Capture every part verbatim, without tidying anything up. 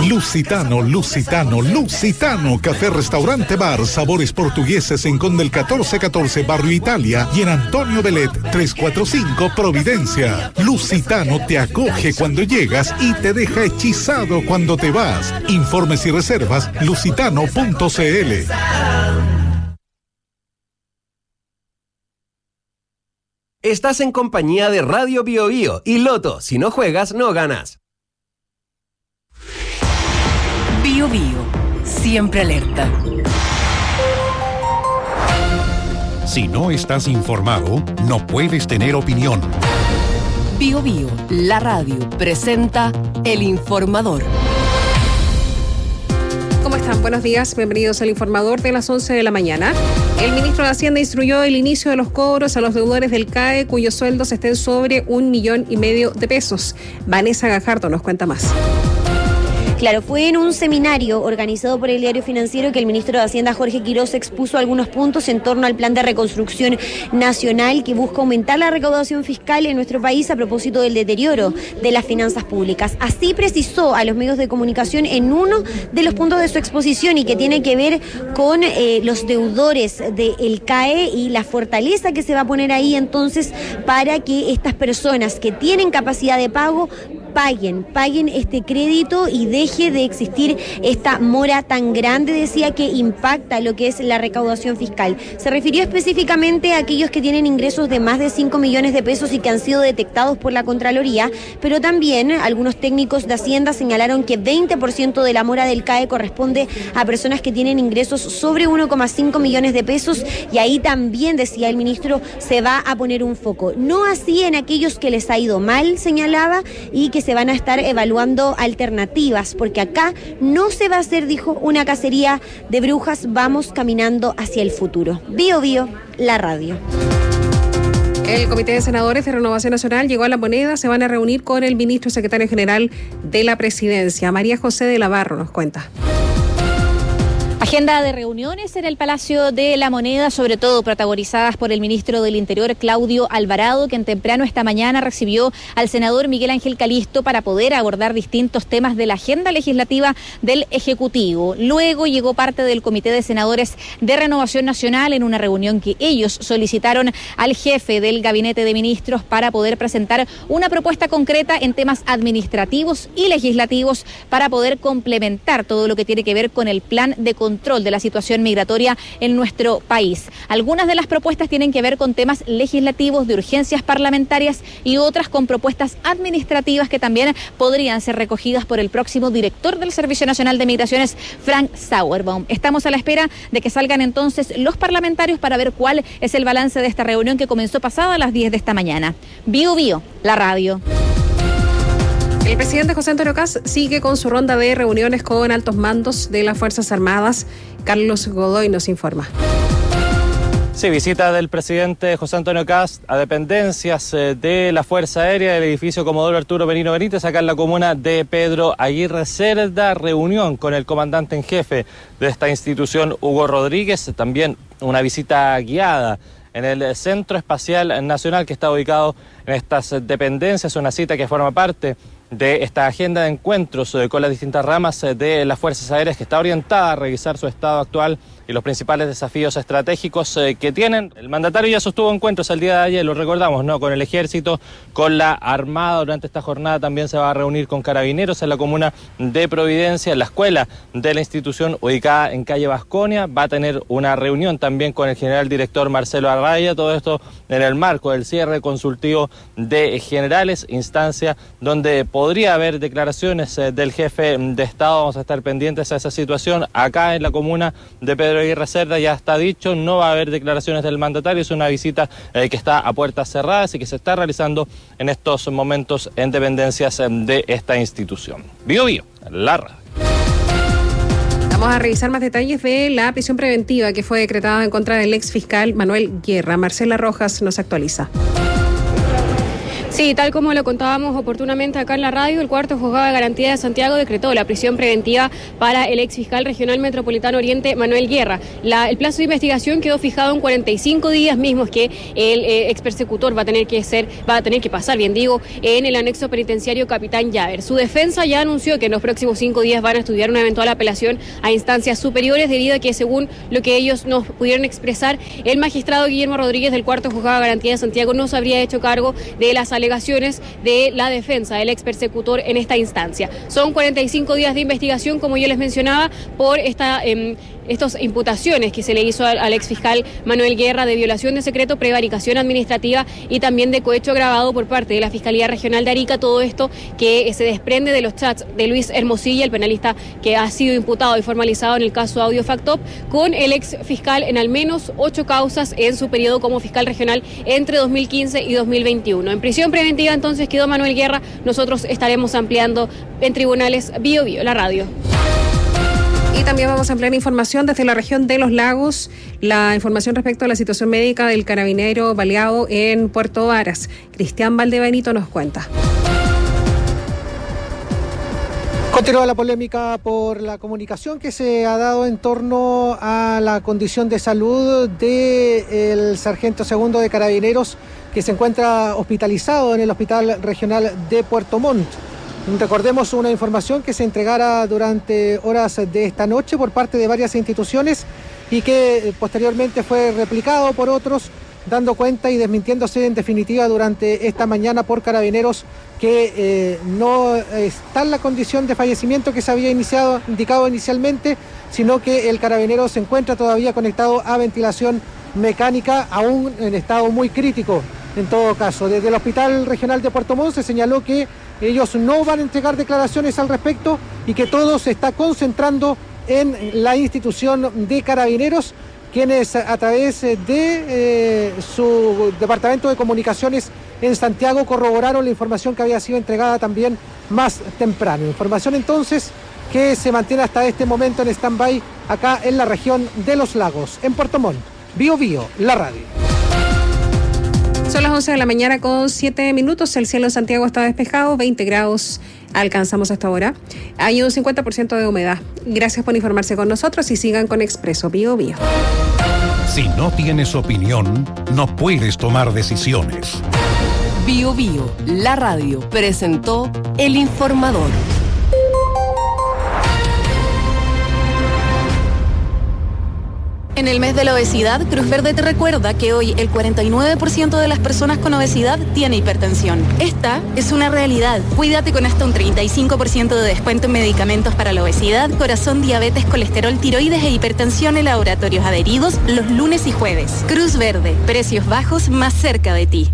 Lusitano, Lusitano, Lusitano, café, restaurante, bar, sabores portugueses en Condel catorce catorce, Barrio Italia, y en Antonio Belet trescientos cuarenta y cinco, Providencia. Lusitano te acoge cuando llegas y te deja hechizado cuando te vas. Informes y reservas, lusitano punto c l. Estás en compañía de Radio Bio Bio y Loto. Si no juegas, no ganas. Bio Bio, siempre alerta. Si no estás informado, no puedes tener opinión. Bio Bio, la radio, presenta El Informador. ¿Cómo están? Buenos días, bienvenidos al Informador de las once de la mañana. El ministro de Hacienda instruyó el inicio de los cobros a los deudores del C A E cuyos sueldos estén sobre un millón y medio de pesos. Vanessa Gajardo nos cuenta más. Claro, fue en un seminario organizado por el Diario Financiero que el ministro de Hacienda, Jorge Quiroz, expuso algunos puntos en torno al plan de reconstrucción nacional que busca aumentar la recaudación fiscal en nuestro país a propósito del deterioro de las finanzas públicas. Así precisó a los medios de comunicación en uno de los puntos de su exposición y que tiene que ver con eh, los deudores del C A E y la fortaleza que se va a poner ahí entonces para que estas personas que tienen capacidad de pago paguen, paguen este crédito y deje de existir esta mora tan grande, decía, que impacta lo que es la recaudación fiscal. Se refirió específicamente a aquellos que tienen ingresos de más de cinco millones de pesos y que han sido detectados por la Contraloría, pero también algunos técnicos de Hacienda señalaron que veinte por ciento de la mora del C A E corresponde a personas que tienen ingresos sobre uno coma cinco millones de pesos y ahí también, decía el ministro, se va a poner un foco. No así en aquellos que les ha ido mal, señalaba, y que se van a estar evaluando alternativas, porque acá no se va a hacer, dijo, una cacería de brujas, vamos caminando hacia el futuro. Bio Bio, la radio. El Comité de Senadores de Renovación Nacional llegó a La Moneda, se van a reunir con el ministro secretario general de la Presidencia. María José de Navarro nos cuenta. Agenda de reuniones en el Palacio de la Moneda, sobre todo protagonizadas por el ministro del Interior, Claudio Alvarado, quien temprano esta mañana recibió al senador Miguel Ángel Calisto para poder abordar distintos temas de la agenda legislativa del Ejecutivo. Luego llegó parte del Comité de Senadores de Renovación Nacional en una reunión que ellos solicitaron al jefe del Gabinete de Ministros para poder presentar una propuesta concreta en temas administrativos y legislativos para poder complementar todo lo que tiene que ver con el plan de control de la situación migratoria en nuestro país. Algunas de las propuestas tienen que ver con temas legislativos de urgencias parlamentarias y otras con propuestas administrativas que también podrían ser recogidas por el próximo director del Servicio Nacional de Migraciones, Frank Sauerbaum. Estamos a la espera de que salgan entonces los parlamentarios para ver cuál es el balance de esta reunión que comenzó pasada a las diez de esta mañana. Bio Bio, la radio. El presidente José Antonio Kast sigue con su ronda de reuniones con altos mandos de las Fuerzas Armadas. Carlos Godoy nos informa. Sí, visita del presidente José Antonio Kast a dependencias de la Fuerza Aérea del edificio Comodoro Arturo Merino Benítez, acá en la comuna de Pedro Aguirre Cerda. Reunión con el comandante en jefe de esta institución, Hugo Rodríguez. También una visita guiada en el Centro Espacial Nacional que está ubicado en estas dependencias. Una cita que forma parte de esta agenda de encuentros con las distintas ramas de las Fuerzas Aéreas, que está orientada a revisar su estado actual y los principales desafíos estratégicos eh, que tienen. El mandatario ya sostuvo encuentros el día de ayer, lo recordamos, ¿no?, con el Ejército, con la Armada. Durante esta jornada también se va a reunir con Carabineros en la comuna de Providencia, en la escuela de la institución ubicada en calle Vasconia. Va a tener una reunión también con el general director Marcelo Arraya, todo esto en el marco del cierre consultivo de generales, instancia donde podría haber declaraciones eh, del jefe de Estado. Vamos a estar pendientes a esa situación. Acá en la comuna de Pedro Aguirre Cerda ya está dicho, no va a haber declaraciones del mandatario. Es una visita eh, que está a puertas cerradas y que se está realizando en estos momentos en dependencias eh, de esta institución. Bio Bio, la radio. Vamos a revisar más detalles de la prisión preventiva que fue decretada en contra del ex fiscal Manuel Guerra. Marcela Rojas nos actualiza. Sí, tal como lo contábamos oportunamente acá en la radio, el cuarto juzgado de garantía de Santiago decretó la prisión preventiva para el ex fiscal regional metropolitano Oriente, Manuel Guerra. La, el plazo de investigación quedó fijado en cuarenta y cinco días mismos que el eh, ex persecutor va a tener que ser, va a tener que pasar, bien digo, en el anexo penitenciario Capitán Llaver. Su defensa ya anunció que en los próximos cinco días van a estudiar una eventual apelación a instancias superiores, debido a que, según lo que ellos nos pudieron expresar, el magistrado Guillermo Rodríguez del cuarto juzgado de garantía de Santiago no se habría hecho cargo de las alegaciones de la defensa del ex persecutor en esta instancia. Son cuarenta y cinco días de investigación, como yo les mencionaba, por esta eh, estas imputaciones que se le hizo al, al ex fiscal Manuel Guerra de violación de secreto, prevaricación administrativa y también de cohecho agravado por parte de la Fiscalía Regional de Arica. Todo esto que eh, se desprende de los chats de Luis Hermosilla, el penalista que ha sido imputado y formalizado en el caso Audio Factop, con el ex fiscal en al menos ocho causas en su periodo como fiscal regional entre dos mil quince y dos mil veintiuno. En prisión preventiva entonces quedó Manuel Guerra. Nosotros estaremos ampliando en tribunales Bio Bio, la radio. Y también vamos a ampliar información desde la región de Los Lagos, la información respecto a la situación médica del carabinero baleado en Puerto Varas. Cristian Valdebenito nos cuenta. Continúa la polémica por la comunicación que se ha dado en torno a la condición de salud del sargento segundo de Carabineros, que se encuentra hospitalizado en el Hospital Regional de Puerto Montt. Recordemos una información que se entregara durante horas de esta noche por parte de varias instituciones y que posteriormente fue replicado por otros, dando cuenta y desmintiéndose en definitiva durante esta mañana por Carabineros que eh, no está en la condición de fallecimiento que se había iniciado, indicado inicialmente, sino que el carabinero se encuentra todavía conectado a ventilación mecánica, aún en estado muy crítico. En todo caso, desde el Hospital Regional de Puerto Montt se señaló que ellos no van a entregar declaraciones al respecto y que todo se está concentrando en la institución de Carabineros, quienes a través de eh, su departamento de comunicaciones en Santiago corroboraron la información que había sido entregada también más temprano. Información entonces que se mantiene hasta este momento en stand-by acá en la región de Los Lagos, en Puerto Montt. Bio Bio, la radio. Son las once de la mañana con siete minutos. El cielo en Santiago está despejado, veinte grados alcanzamos hasta ahora. Hay un cincuenta por ciento de humedad. Gracias por informarse con nosotros y sigan con Expreso Bio Bio. Si no tienes opinión, no puedes tomar decisiones. Bio Bio, la radio, presentó El Informador. En el mes de la obesidad, Cruz Verde te recuerda que hoy el cuarenta y nueve por ciento de las personas con obesidad tiene hipertensión. Esta es una realidad. Cuídate con hasta un treinta y cinco por ciento de descuento en medicamentos para la obesidad, corazón, diabetes, colesterol, tiroides e hipertensión en laboratorios adheridos los lunes y jueves. Cruz Verde, precios bajos más cerca de ti.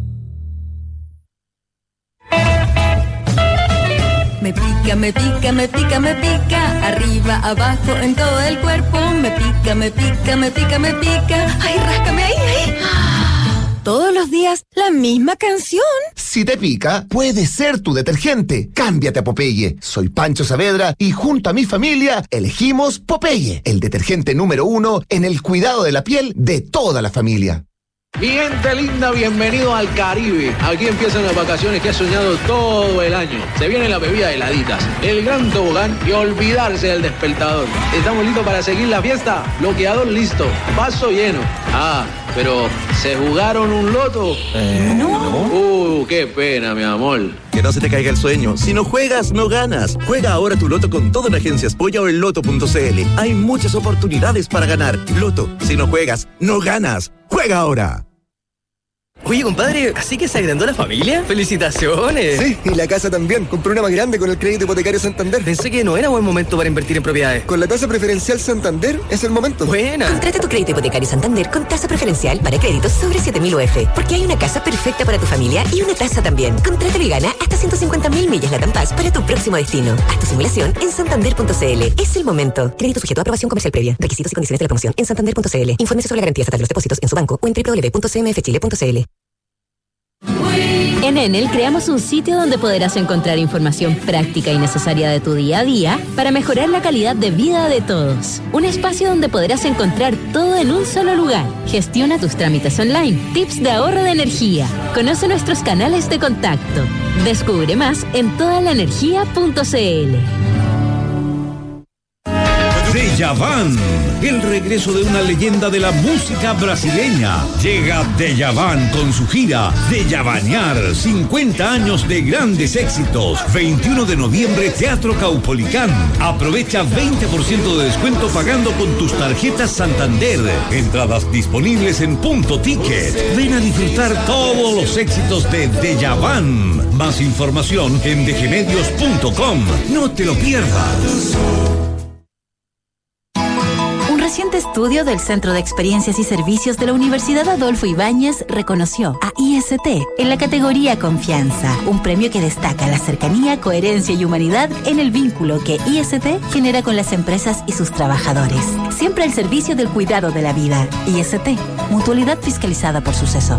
Me pica, me pica, me pica, me pica, arriba, abajo, en todo el cuerpo. Me pica, me pica, me pica, me pica. Ay, ráscame ahí, ahí. Todos los días, la misma canción. Si te pica, puede ser tu detergente. Cámbiate a Popeye. Soy Pancho Saavedra y junto a mi familia elegimos Popeye, el detergente número uno en el cuidado de la piel de toda la familia. Mi gente linda, bienvenido al Caribe. Aquí empiezan las vacaciones que has soñado todo el año. Se viene la bebida heladitas, el gran tobogán y olvidarse del despertador. ¿Estamos listos para seguir la fiesta? Bloqueador listo, vaso lleno. Ah, pero ¿se jugaron un loto? Eh, no. Uh, qué pena, mi amor. Que no se te caiga el sueño. Si no juegas, no ganas. Juega ahora tu loto con todo en Agencias Polla o en loto punto cl. Hay muchas oportunidades para ganar. Loto, si no juegas, no ganas. ¡Juega ahora! Oye, compadre, ¿así que se agrandó la familia? ¡Felicitaciones! Sí, y la casa también. Compré una más grande con el crédito hipotecario Santander. Pensé que no era buen momento para invertir en propiedades. Con la tasa preferencial Santander es el momento. ¡Buena! Contrata tu crédito hipotecario Santander con tasa preferencial para créditos sobre siete mil U F. Porque hay una casa perfecta para tu familia y una tasa también. Contrátalo y gana hasta ciento cincuenta mil millas Latam Pass para tu próximo destino. Haz tu simulación en santander punto cl. Es el momento. Crédito sujeto a aprobación comercial previa. Requisitos y condiciones de la promoción en santander punto cl. Infórmese sobre la garantía estatal de los depósitos en su banco o en doble u doble u doble u punto c m f chile punto c l. En Enel creamos un sitio donde podrás encontrar información práctica y necesaria de tu día a día para mejorar la calidad de vida de todos. Un espacio donde podrás encontrar todo en un solo lugar. Gestiona tus trámites online, tips de ahorro de energía. Conoce nuestros canales de contacto. Descubre más en toda la energía punto c l. Djavan, el regreso de una leyenda de la música brasileña. Llega Djavan con su gira Djavanear, cincuenta años de grandes éxitos. veintiuno de noviembre, Teatro Caupolicán. Aprovecha veinte por ciento de descuento pagando con tus tarjetas Santander. Entradas disponibles en Punto Ticket. Ven a disfrutar todos los éxitos de Djavan. Más información en d g medios punto com. No te lo pierdas. Un reciente estudio del Centro de Experiencias y Servicios de la Universidad Adolfo Ibáñez reconoció a I S T en la categoría Confianza, un premio que destaca la cercanía, coherencia y humanidad en el vínculo que I S T genera con las empresas y sus trabajadores. Siempre al servicio del cuidado de la vida. I S T, mutualidad fiscalizada por Suceso.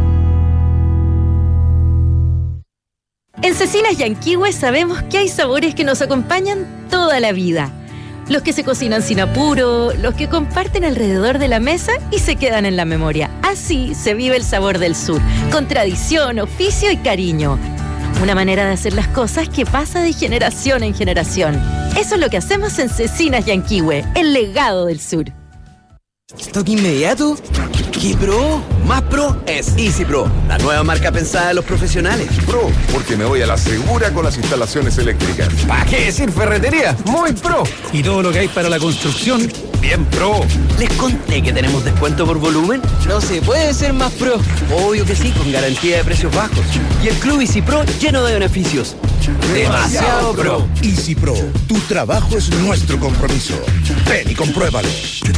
En Cecinas Yanquihue sabemos que hay sabores que nos acompañan toda la vida. Los que se cocinan sin apuro, los que comparten alrededor de la mesa y se quedan en la memoria. Así se vive el sabor del sur, con tradición, oficio y cariño. Una manera de hacer las cosas que pasa de generación en generación. Eso es lo que hacemos en Cecinas Yanquihue, el legado del sur. ¿Stock inmediato? ¿Qué pro? Más pro es Easy Pro, la nueva marca pensada en los profesionales. Pro, porque me voy a la segura con las instalaciones eléctricas. ¿Para qué decir ferretería? Muy pro. Y todo lo que hay para la construcción, bien pro. ¿Les conté que tenemos descuento por volumen? No se puede ser más pro. Obvio que sí, con garantía de precios bajos. Y el Club Easy Pro lleno de beneficios. Demasiado pro. Easy Pro, tu trabajo es nuestro compromiso. Ven y compruébalo.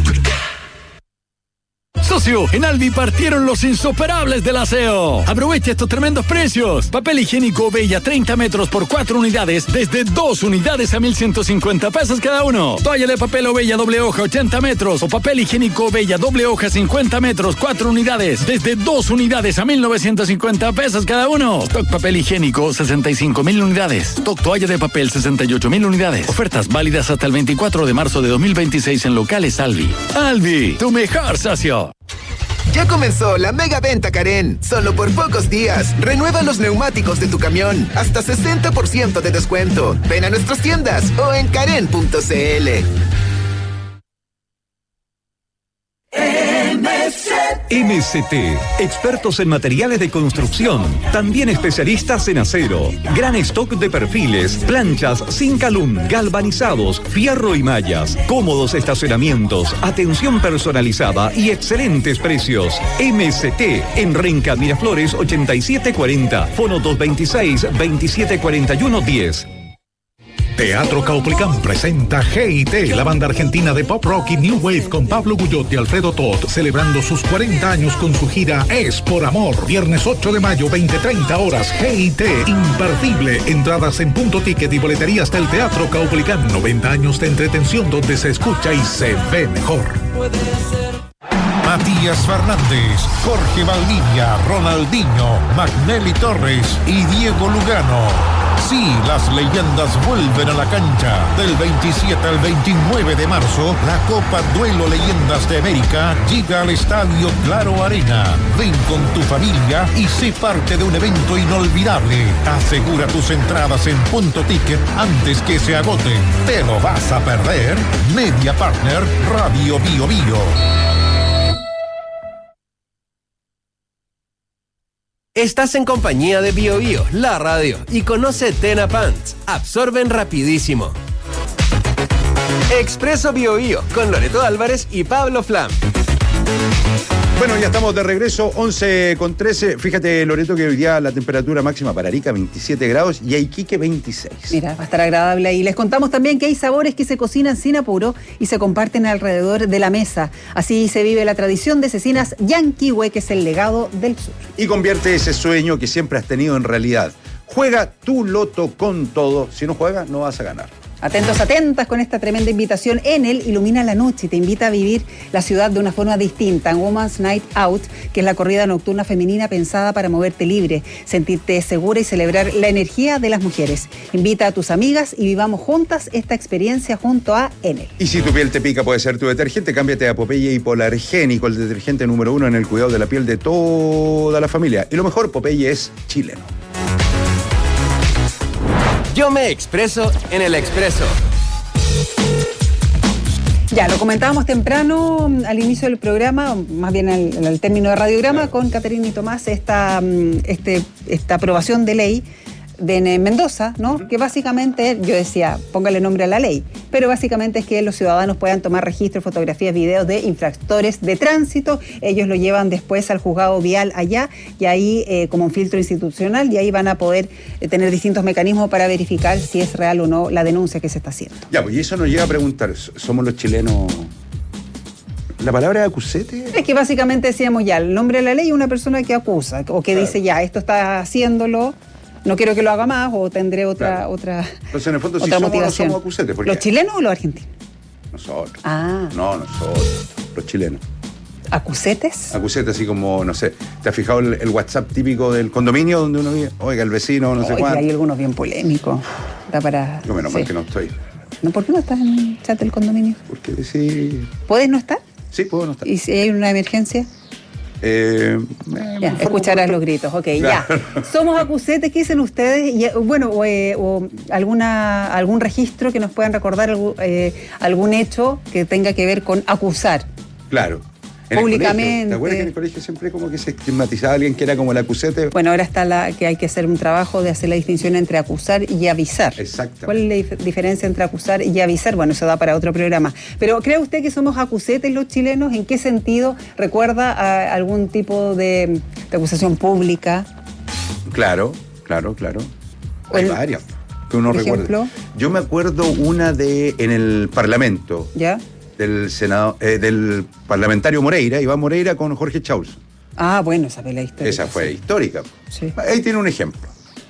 Socio, en Albi partieron los insuperables del aseo. Aprovecha estos tremendos precios. Papel higiénico Bella treinta metros por cuatro unidades desde dos unidades a mil ciento cincuenta pesos cada uno. Toalla de papel Bella doble hoja ochenta metros o papel higiénico Bella doble hoja cincuenta metros, cuatro unidades desde dos unidades a mil novecientos cincuenta pesos cada uno. Stock papel higiénico sesenta y cinco mil unidades. Stock toalla de papel sesenta y ocho mil unidades. Ofertas válidas hasta el veinticuatro de marzo de dos mil veintiséis en locales Albi. Albi, tu mejor socio. Ya comenzó la mega venta Karen. Solo por pocos días. Renueva los neumáticos de tu camión. Hasta sesenta por ciento de descuento. Ven a nuestras tiendas o en karen punto c l. M C T, expertos en materiales de construcción, también especialistas en acero, gran stock de perfiles, planchas, Zincalum, galvanizados, fierro y mallas, cómodos estacionamientos, atención personalizada y excelentes precios. M C T, en Renca Miraflores ochenta y siete cuarenta, fono dos veintiséis, veintisiete cuarenta y uno diez. Teatro Caupolicán presenta G I T, la banda argentina de pop rock y new wave con Pablo Guyot y Alfredo Toth, celebrando sus cuarenta años con su gira Es por Amor. Viernes ocho de mayo, veinte treinta horas, G I T, imperdible. Entradas en Punto Ticket y boleterías del Teatro Caupolicán. noventa años de entretención donde se escucha y se ve mejor. Matías Fernández, Jorge Valdivia, Ronaldinho, Magnelli Torres y Diego Lugano. Sí, las leyendas vuelven a la cancha. Del veintisiete al veintinueve de marzo, la Copa Duelo Leyendas de América llega al Estadio Claro Arena. Ven con tu familia y sé parte de un evento inolvidable. Asegura tus entradas en Punto Ticket antes que se agoten. ¿Te lo vas a perder? Media Partner Radio Bio Bio. Estás en compañía de Bio Bio, la radio, y conoce Tena Pants. Absorben rapidísimo. Expreso Bio Bio, con Loreto Álvarez y Pablo Flam. Bueno, ya estamos de regreso, once con trece. Fíjate, Loreto, que hoy día la temperatura máxima para Arica, veintisiete grados, y Iquique, veintiséis. Mira, va a estar agradable ahí. Les contamos también que hay sabores que se cocinan sin apuro y se comparten alrededor de la mesa. Así se vive la tradición de Cecinas Yanquihue, que es el legado del sur. Y convierte ese sueño que siempre has tenido en realidad. Juega tu loto con todo. Si no juegas, no vas a ganar. Atentos, atentas con esta tremenda invitación. Enel ilumina la noche y te invita a vivir la ciudad de una forma distinta. En Women's Night Out, que es la corrida nocturna femenina pensada para moverte libre, sentirte segura y celebrar la energía de las mujeres. Invita a tus amigas y vivamos juntas esta experiencia junto a Enel. Y si tu piel te pica, puede ser tu detergente. Cámbiate a Popeye Hipoalergénico, el detergente número uno en el cuidado de la piel de toda la familia. Y lo mejor, Popeye es chileno. Yo me expreso en el Expreso. Ya, lo comentábamos temprano al inicio del programa, más bien al, al término de radiograma, claro, con Caterina y Tomás, esta, este, esta aprobación de ley de Mendoza, ¿no? Uh-huh. Que básicamente, yo decía, póngale nombre a la ley, pero básicamente es que los ciudadanos puedan tomar registros, fotografías, videos de infractores de tránsito. Ellos lo llevan después al juzgado vial allá y ahí eh, como un filtro institucional, y ahí van a poder eh, tener distintos mecanismos para verificar si es real o no la denuncia que se está haciendo. Ya, pues y eso nos llega a preguntar, ¿somos los chilenos? ¿La palabra acusete? Es que básicamente decíamos ya, el nombre de la ley es una persona que acusa o que claro, dice ya, esto está haciéndolo, no quiero que lo haga más o tendré otra claro. otra Entonces, en el fondo, si somos o no somos acusetes. Porque ¿los chilenos o los argentinos? Nosotros. Ah. No, nosotros. Los chilenos. ¿Acusetes? Acusetes, así como, no sé, ¿te has fijado el, el WhatsApp típico del condominio donde uno vive? Oiga, el vecino, no sé Oiga, cuánto. Hay algunos bien polémicos. Da para... Yo menos sí. mal que no estoy. ¿No? ¿Por qué no estás en el chat del condominio? Porque sí... ¿Puedes no estar? Sí, puedo no estar. ¿Y si hay una emergencia? Eh, ya, escucharás los gritos, ok, claro. Ya. Somos acusetes, ¿qué dicen ustedes? Y, bueno, o, eh, o alguna, algún registro que nos puedan recordar, eh, algún hecho que tenga que ver con acusar. Claro. En Públicamente. ¿Te acuerdas que en el colegio siempre como que se estigmatizaba a alguien que era como el acusete? Bueno, ahora está la que hay que hacer un trabajo de hacer la distinción entre acusar y avisar. Exacto. ¿Cuál es la dif- diferencia entre acusar y avisar? Bueno, eso da para otro programa. Pero ¿cree usted que somos acusetes los chilenos? ¿En qué sentido? ¿Recuerda a algún tipo de, de acusación pública? Claro, claro, claro. Hay El, varias que uno ¿por recuerda. ejemplo? Yo me acuerdo una de en el Parlamento. ¿Ya? Del senado, eh, del parlamentario Moreira, Iván Moreira con Jorge Chaus. Ah, bueno, esa pelea histórica. Esa fue sí. histórica. Sí. Ahí tiene un ejemplo.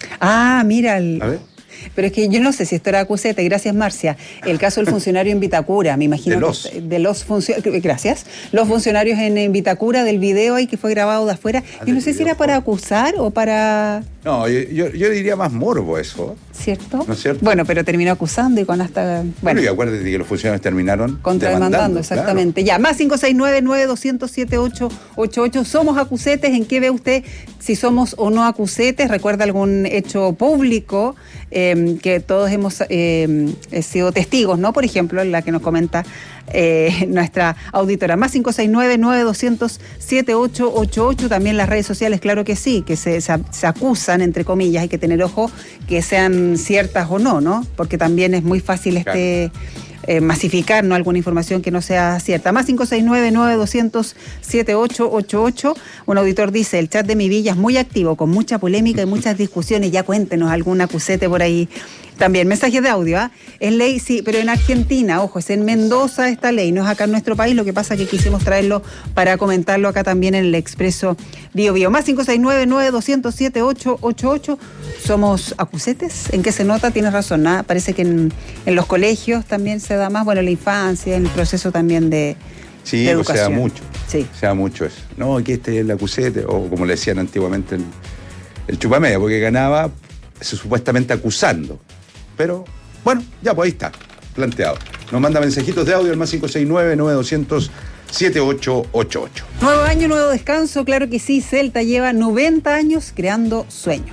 Ah, mira. El... A ver. Pero es que yo no sé si esto era acusete, gracias Marcia. El caso del funcionario en Vitacura, me imagino. De los. Que, de los funcionarios, gracias. Los funcionarios en, en Vitacura, del video ahí que fue grabado de afuera. Ah, yo no sé si era para acusar o para... No, yo, yo, yo diría más morbo eso. ¿Cierto? ¿No es cierto? Bueno, pero terminó acusando y con hasta... Bueno, bueno y acuérdate que los funcionarios terminaron contrademandando, exactamente. Claro. Ya, más cinco seis nueve, nueve dos cero cero, siete ocho ocho ocho. ¿Somos acusetes? ¿En qué ve usted si somos o no acusetes? ¿Recuerda algún hecho público eh, que todos hemos eh, sido testigos, ¿no? Por ejemplo, la que nos comenta eh, nuestra auditora. Más cinco seis nueve, nueve dos cero cero, siete ocho ocho ocho. También las redes sociales, claro que sí, que se, se, se acusan, entre comillas. Hay que tener ojo que sean ciertas o no, ¿no? Porque también es muy fácil este... Claro. Eh, masificar, ¿no? Alguna información que no sea cierta. Más cinco seis nueve, nueve dos cero cero, siete ocho ocho ocho. Un auditor dice, el chat de Mi Villa es muy activo, con mucha polémica y muchas discusiones. Ya cuéntenos algún acusete por ahí. También, mensajes de audio, ¿ah? ¿eh? Es ley, sí, pero en Argentina, ojo, es en Mendoza esta ley, no es acá en nuestro país, lo que pasa es que quisimos traerlo para comentarlo acá también en el Expreso Bio Bio. Más cinco seis nueve, nueve dos cero cero, siete ocho ocho ocho. ¿Somos acusetes? ¿En qué se nota? Tienes razón, ¿no? Parece que en, en los colegios también se da más, bueno, en la infancia, en el proceso también de, sí, de educación. Sí, o sea mucho, sí. sea mucho eso. No, aquí este es el acusete, o como le decían antiguamente, el, el chupamedia, porque ganaba supuestamente acusando. Pero, bueno, ya pues ahí está, planteado. Nos manda mensajitos de audio al más cinco seis nueve, nueve dos cero cero, siete ocho ocho ocho. Nuevo año, nuevo descanso, claro que sí. Celta lleva noventa años creando sueños.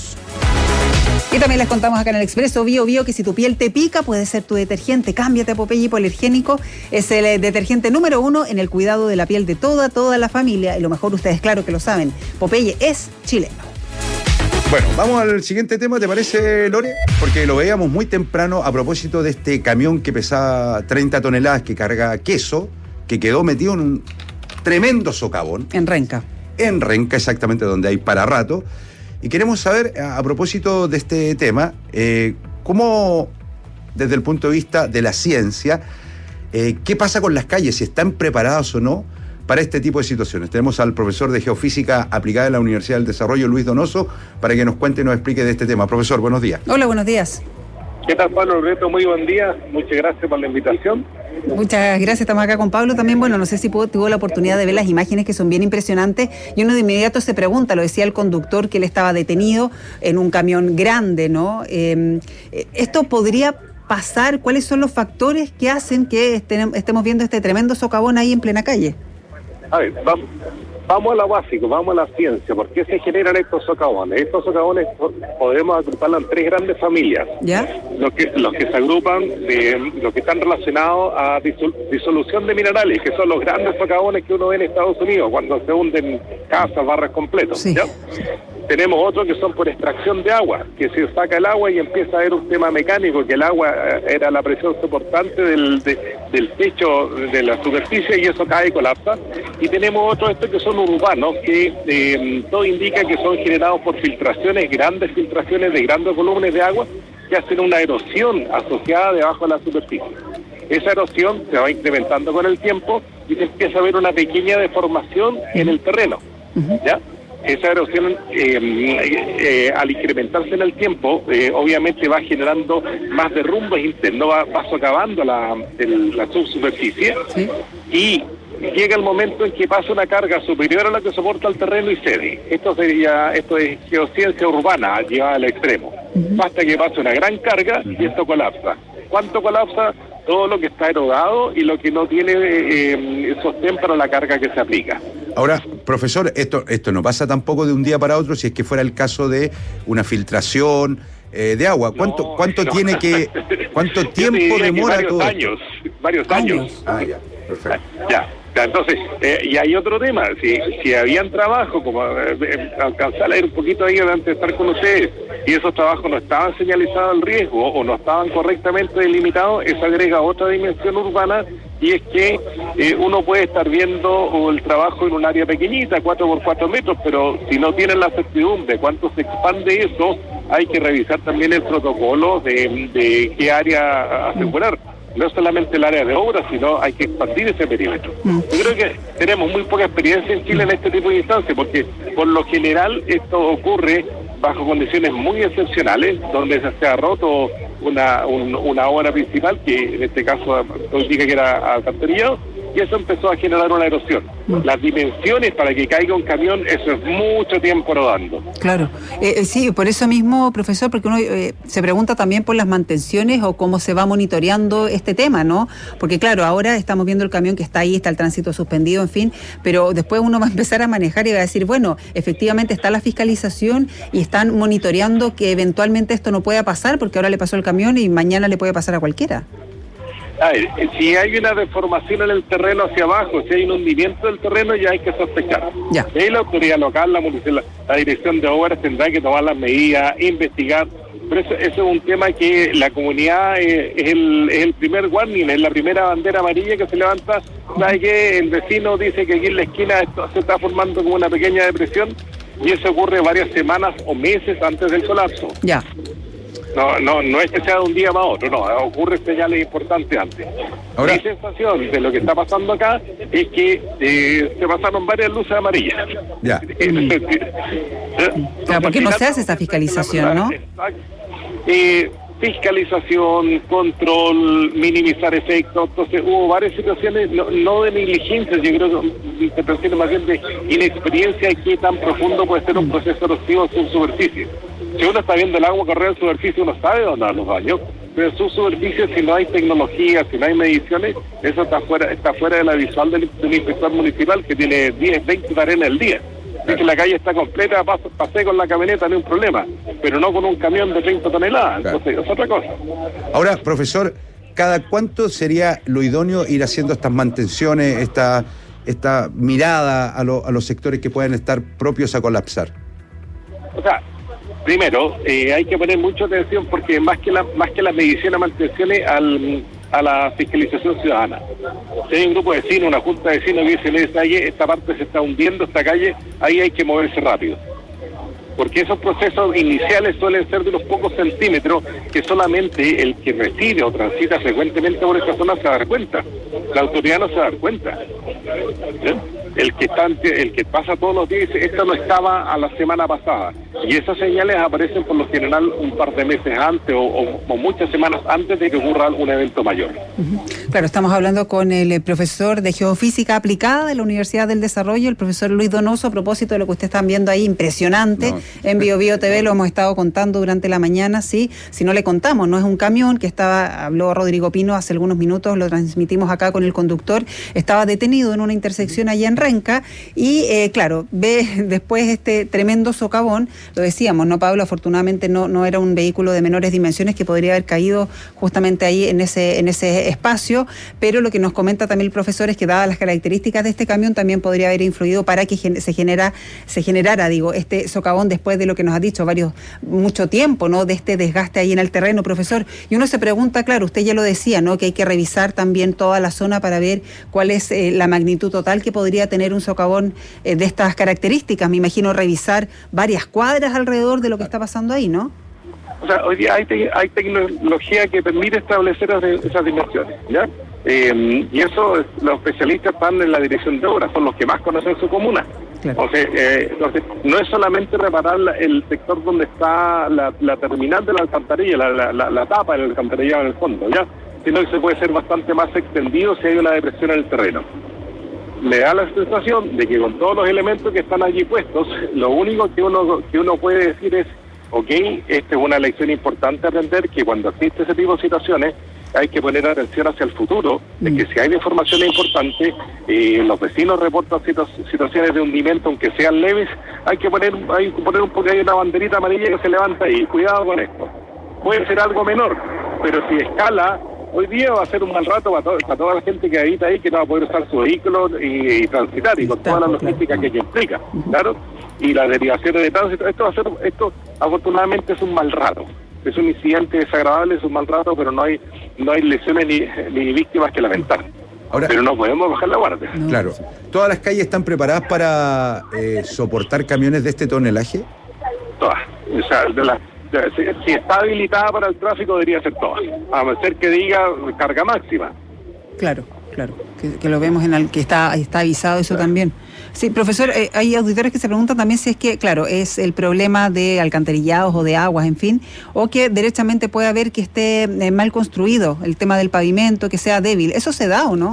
Y también les contamos acá en el Expreso Bio Bio que si tu piel te pica puede ser tu detergente. Cámbiate a Popeye Hipoalergénico. Es el detergente número uno en el cuidado de la piel de toda, toda la familia. Y lo mejor, ustedes claro que lo saben, Popeye es chileno. Bueno, vamos al siguiente tema, ¿te parece, Lore? Porque lo veíamos muy temprano a propósito de este camión que pesaba treinta toneladas, que carga queso, que quedó metido en un tremendo socavón. En Renca. En Renca, exactamente, donde hay para rato. Y queremos saber, a, a propósito de este tema, eh, cómo, desde el punto de vista de la ciencia, eh, qué pasa con las calles, si están preparadas o no para este tipo de situaciones. Tenemos al profesor de Geofísica Aplicada de la Universidad del Desarrollo, Luis Donoso, para que nos cuente y nos explique de este tema. Profesor, buenos días. Hola, buenos días. ¿Qué tal, Pablo Loreto? Muy buen día. Muchas gracias por la invitación. Muchas gracias, estamos acá con Pablo también. Bueno, no sé si pudo, tuvo la oportunidad de ver las imágenes que son bien impresionantes y uno de inmediato se pregunta, lo decía el conductor, que él estaba detenido en un camión grande, ¿no? Eh, ¿Esto podría pasar? ¿Cuáles son los factores que hacen que estén, estemos viendo este tremendo socavón ahí en plena calle? A ver, vamos, vamos a lo básico, vamos a la ciencia. ¿Por qué se generan estos socavones? Estos socavones podemos agruparlos en tres grandes familias. ¿Ya? Los que, los que se agrupan, de, los que están relacionados a disol, disolución de minerales, que son los grandes socavones que uno ve en Estados Unidos, cuando se hunden casas, barrios completos. Sí. ¿Ya? Tenemos otros que son por extracción de agua, que se saca el agua y empieza a haber un tema mecánico, que el agua era la presión soportante del, de, del techo de la superficie y eso cae y colapsa. Y tenemos otros estos que son urbanos, que eh, todo indica que son generados por filtraciones, grandes filtraciones de grandes volúmenes de agua, que hacen una erosión asociada debajo de la superficie. Esa erosión se va incrementando con el tiempo y se empieza a ver una pequeña deformación en el terreno, ¿ya? Esa erosión, eh, eh, al incrementarse en el tiempo, eh, obviamente va generando más derrumbes internos, va, va socavando la, el, la subsuperficie, ¿sí? Y llega el momento en que pasa una carga superior a la que soporta el terreno y cede. Esto sería, esto es geociencia urbana llevada al extremo. Uh-huh. Basta que pase una gran carga y esto colapsa. ¿Cuánto colapsa? Todo lo que está erodado y lo que no tiene eh, sostén para la carga que se aplica. Ahora, profesor, esto esto no pasa tampoco de un día para otro si es que fuera el caso de una filtración eh, de agua. ¿Cuánto no, cuánto no. tiene que cuánto tiempo demora varios todo años, esto? Varios años. Ah, ya, perfecto. Ya. Entonces, eh, y hay otro tema, si, si habían trabajo, como eh, alcanzar a leer un poquito ahí antes de estar con ustedes, y esos trabajos no estaban señalizados al riesgo o no estaban correctamente delimitados, eso agrega otra dimensión urbana, y es que eh, uno puede estar viendo el trabajo en un área pequeñita, cuatro por cuatro metros, pero si no tienen la certidumbre de cuánto se expande eso, hay que revisar también el protocolo de, de qué área asegurar. No solamente el área de obra, sino hay que expandir ese perímetro. Mm. Yo creo que tenemos muy poca experiencia en Chile en este tipo de instancias, porque por lo general esto ocurre bajo condiciones muy excepcionales, donde se ha roto una, un, una obra principal, que en este caso indica que era alcantarillado, y eso empezó a generar una erosión. Mm. Las dimensiones para que caiga un camión, eso es mucho tiempo rodando. Claro, eh, sí, por eso mismo, profesor, porque uno eh, se pregunta también por las mantenciones o cómo se va monitoreando este tema, ¿no? Porque claro, ahora estamos viendo el camión que está ahí, está el tránsito suspendido, en fin, pero después uno va a empezar a manejar y va a decir, bueno, efectivamente está la fiscalización y están monitoreando que eventualmente esto no pueda pasar, porque ahora le pasó al camión y mañana le puede pasar a cualquiera. A ver, si hay una deformación en el terreno hacia abajo, si hay un hundimiento del terreno, ya hay que sospechar. Ya. Y ahí la autoridad local, la, la, la dirección de obras tendrá que tomar las medidas, investigar. Pero eso, eso es un tema que la comunidad eh, es, el, es el primer warning, es la primera bandera amarilla que se levanta. Sabe que el vecino dice que aquí en la esquina esto se está formando como una pequeña depresión y eso ocurre varias semanas o meses antes del colapso. Ya. No, no, no es que sea de un día para otro, no, ocurre señales importantes antes. Ahora, mi sensación de lo que está pasando acá es que eh, se pasaron varias luces amarillas. Ya. Claro, ¿por qué no se hace esa fiscalización, no? Eh, fiscalización, control, minimizar efectos. Entonces hubo varias situaciones, no, no de negligencia, yo creo que interpretación más bien de inexperiencia de qué tan profundo puede ser un proceso erosivo en su superficie. Si uno está viendo el agua correr en superficie, uno sabe dónde van los baños, pero en su superficie, si no hay tecnología, si no hay mediciones, eso está fuera está fuera de la visual del, del inspector municipal, que tiene diez, veinte tareas al día. Si que la calle está completa, paso, pasé con la camioneta, no hay un problema, pero no con un camión de treinta toneladas, claro. Entonces es otra cosa. Ahora, profesor, ¿cada cuánto sería lo idóneo ir haciendo estas mantenciones, esta, esta mirada a, lo, a los sectores que pueden estar propios a colapsar? O sea, primero, eh, hay que poner mucha atención porque más que la, más que las mediciones, mantenciones al, a la fiscalización ciudadana. Si hay un grupo de vecinos, una junta de vecinos que dice, oye, esta parte se está hundiendo, esta calle, ahí hay que moverse rápido. Porque esos procesos iniciales suelen ser de unos pocos centímetros que solamente el que reside o transita frecuentemente por esa zona se va a dar cuenta. La autoridad no se va a dar cuenta. ¿Sí? el que está, el que pasa todos los días, esto no estaba a la semana pasada. Y esas señales aparecen por lo general un par de meses antes o, o, o muchas semanas antes de que ocurra un evento mayor. Uh-huh. Claro, estamos hablando con el profesor de Geofísica Aplicada de la Universidad del Desarrollo, el profesor Luis Donoso, a propósito de lo que ustedes están viendo ahí, impresionante, no. en Bio Bio T V, lo hemos estado contando durante la mañana, sí, si no le contamos, no es un camión que estaba, habló Rodrigo Pino hace algunos minutos, lo transmitimos acá con el conductor, estaba detenido en una intersección allá en Renca y, eh, claro, ve después este tremendo socavón, lo decíamos, ¿no, Pablo? Afortunadamente no, no era un vehículo de menores dimensiones que podría haber caído justamente ahí en ese, en ese espacio, pero lo que nos comenta también el profesor es que dadas las características de este camión también podría haber influido para que se genera, se generara, digo, este socavón después de lo que nos ha dicho varios, mucho tiempo, ¿no? De este desgaste ahí en el terreno, profesor. Y uno se pregunta, claro, usted ya lo decía, ¿no? Que hay que revisar también toda la zona para ver cuál es eh, la magnitud total que podría tener un socavón eh, de estas características. Me imagino revisar varias cuadras alrededor de lo que está pasando ahí, ¿no? O sea, hoy día hay, te hay tecnología que permite establecer esas dimensiones, ¿ya? Eh, y eso, los especialistas están en la dirección de obras, son los que más conocen su comuna. Claro. O sea, eh, entonces, no es solamente reparar la, el sector donde está la, la terminal de la alcantarilla, la, la, la, la tapa del alcantarillado en el fondo, ¿ya? Sino que se puede ser bastante más extendido si hay una depresión en el terreno. Me da la sensación de que con todos los elementos que están allí puestos, lo único que uno que uno puede decir es, ok, esta es una lección importante aprender, que cuando existe ese tipo de situaciones hay que poner atención hacia el futuro, de que si hay deformaciones importantes, eh, los vecinos reportan situ situaciones de hundimiento, aunque sean leves, hay que poner hay que poner un poco, hay una banderita amarilla que se levanta ahí, cuidado con esto. Puede ser algo menor, pero si escala, hoy día va a ser un mal rato para, to para toda la gente que habita ahí, que no va a poder usar su vehículo y, y transitar, y con toda la logística que ello implica, claro, y las derivaciones de tránsito. Esto va a ser, esto afortunadamente es un mal rato, es un incidente desagradable, es un mal rato, pero no hay no hay lesiones ni, ni víctimas que lamentar. Ahora, pero no podemos bajar la guardia. No. Claro. ¿Todas las calles están preparadas para eh, soportar camiones de este tonelaje? Todas. O sea, de la, de, si, si está habilitada para el tráfico, debería ser todas. A no ser que diga carga máxima. Claro, claro. Que, que lo vemos en el que está, está avisado eso claro. también. Sí, profesor, eh, hay auditores que se preguntan también si es que, claro, es el problema de alcantarillados o de aguas, en fin, o que derechamente puede haber que esté eh, mal construido el tema del pavimento, que sea débil. ¿Eso se da o no?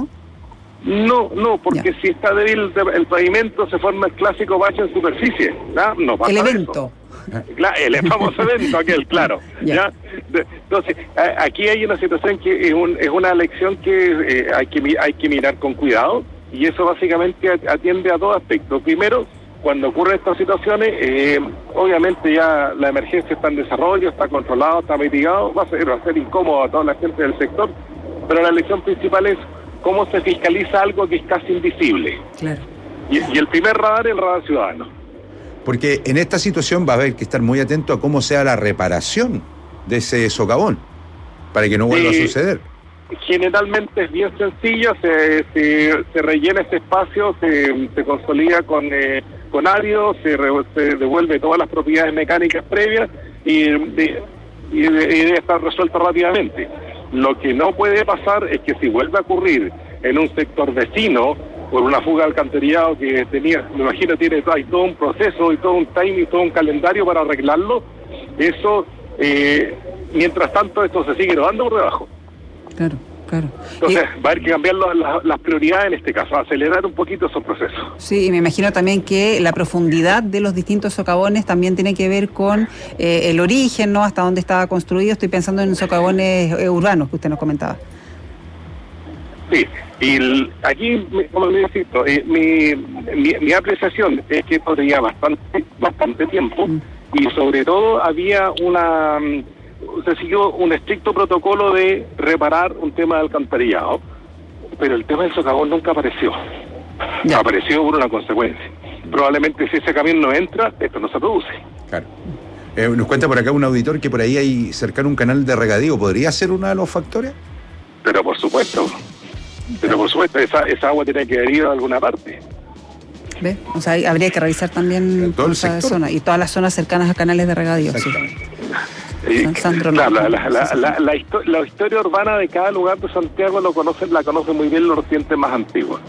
No, no, porque ya. si está débil el pavimento se forma el clásico bache en superficie, ¿no? No pasa el evento. Eso. El famoso evento aquel, claro. ¿ya? Entonces, aquí hay una situación que es, un, es una lección que, eh, hay que hay que mirar con cuidado, y eso básicamente atiende a dos aspectos. Primero, cuando ocurren estas situaciones, eh, obviamente ya la emergencia está en desarrollo, está controlado, está mitigado, va a ser, va a ser incómodo a toda la gente del sector, pero la lección principal es cómo se fiscaliza algo que es casi invisible. Claro. Y, y el primer radar es el radar ciudadano. Porque en esta situación va a haber que estar muy atento a cómo sea la reparación de ese socavón, para que no vuelva eh, a suceder. Generalmente es bien sencilla, se, se, se rellena ese espacio, se, se consolida con, eh, con árido, se, re, se devuelve todas las propiedades mecánicas previas y, de, y, de, y debe estar resuelto rápidamente. Lo que no puede pasar es que si vuelve a ocurrir en un sector vecino, por una fuga de alcantarillado que tenía, me imagino tiene hay todo un proceso y todo un timing, todo un calendario para arreglarlo, eso, eh, mientras tanto esto se sigue rodando por debajo. Claro, claro. Entonces y, va a haber que cambiar la, la, las prioridades en este caso, acelerar un poquito esos procesos. Sí, y me imagino también que la profundidad de los distintos socavones también tiene que ver con eh, el origen, ¿no? Hasta dónde estaba construido. Estoy pensando en socavones eh, urbanos que usted nos comentaba. Sí, y el, aquí, como le insisto, eh, mi, mi, mi apreciación es que podría bastante, bastante tiempo mm. y sobre todo había una... se siguió un estricto protocolo de reparar un tema de alcantarillado, pero el tema del socavón nunca apareció. Ya. Apareció por una consecuencia. Probablemente si ese camión no entra, esto no se produce. Claro. Eh, nos cuenta por acá un auditor que por ahí hay cercano un canal de regadío. ¿Podría ser uno de los factores? Pero por supuesto. Pero por supuesto, esa, esa agua tiene que ir a alguna parte. ¿Ve? O sea, habría que revisar también toda esa zona y todas las zonas cercanas a canales de regadío. Sí. Eh, claro, la, la, la, la, la, la, historia, la historia urbana de cada lugar de Santiago lo conocen, la conocen muy bien los residentes más antiguos.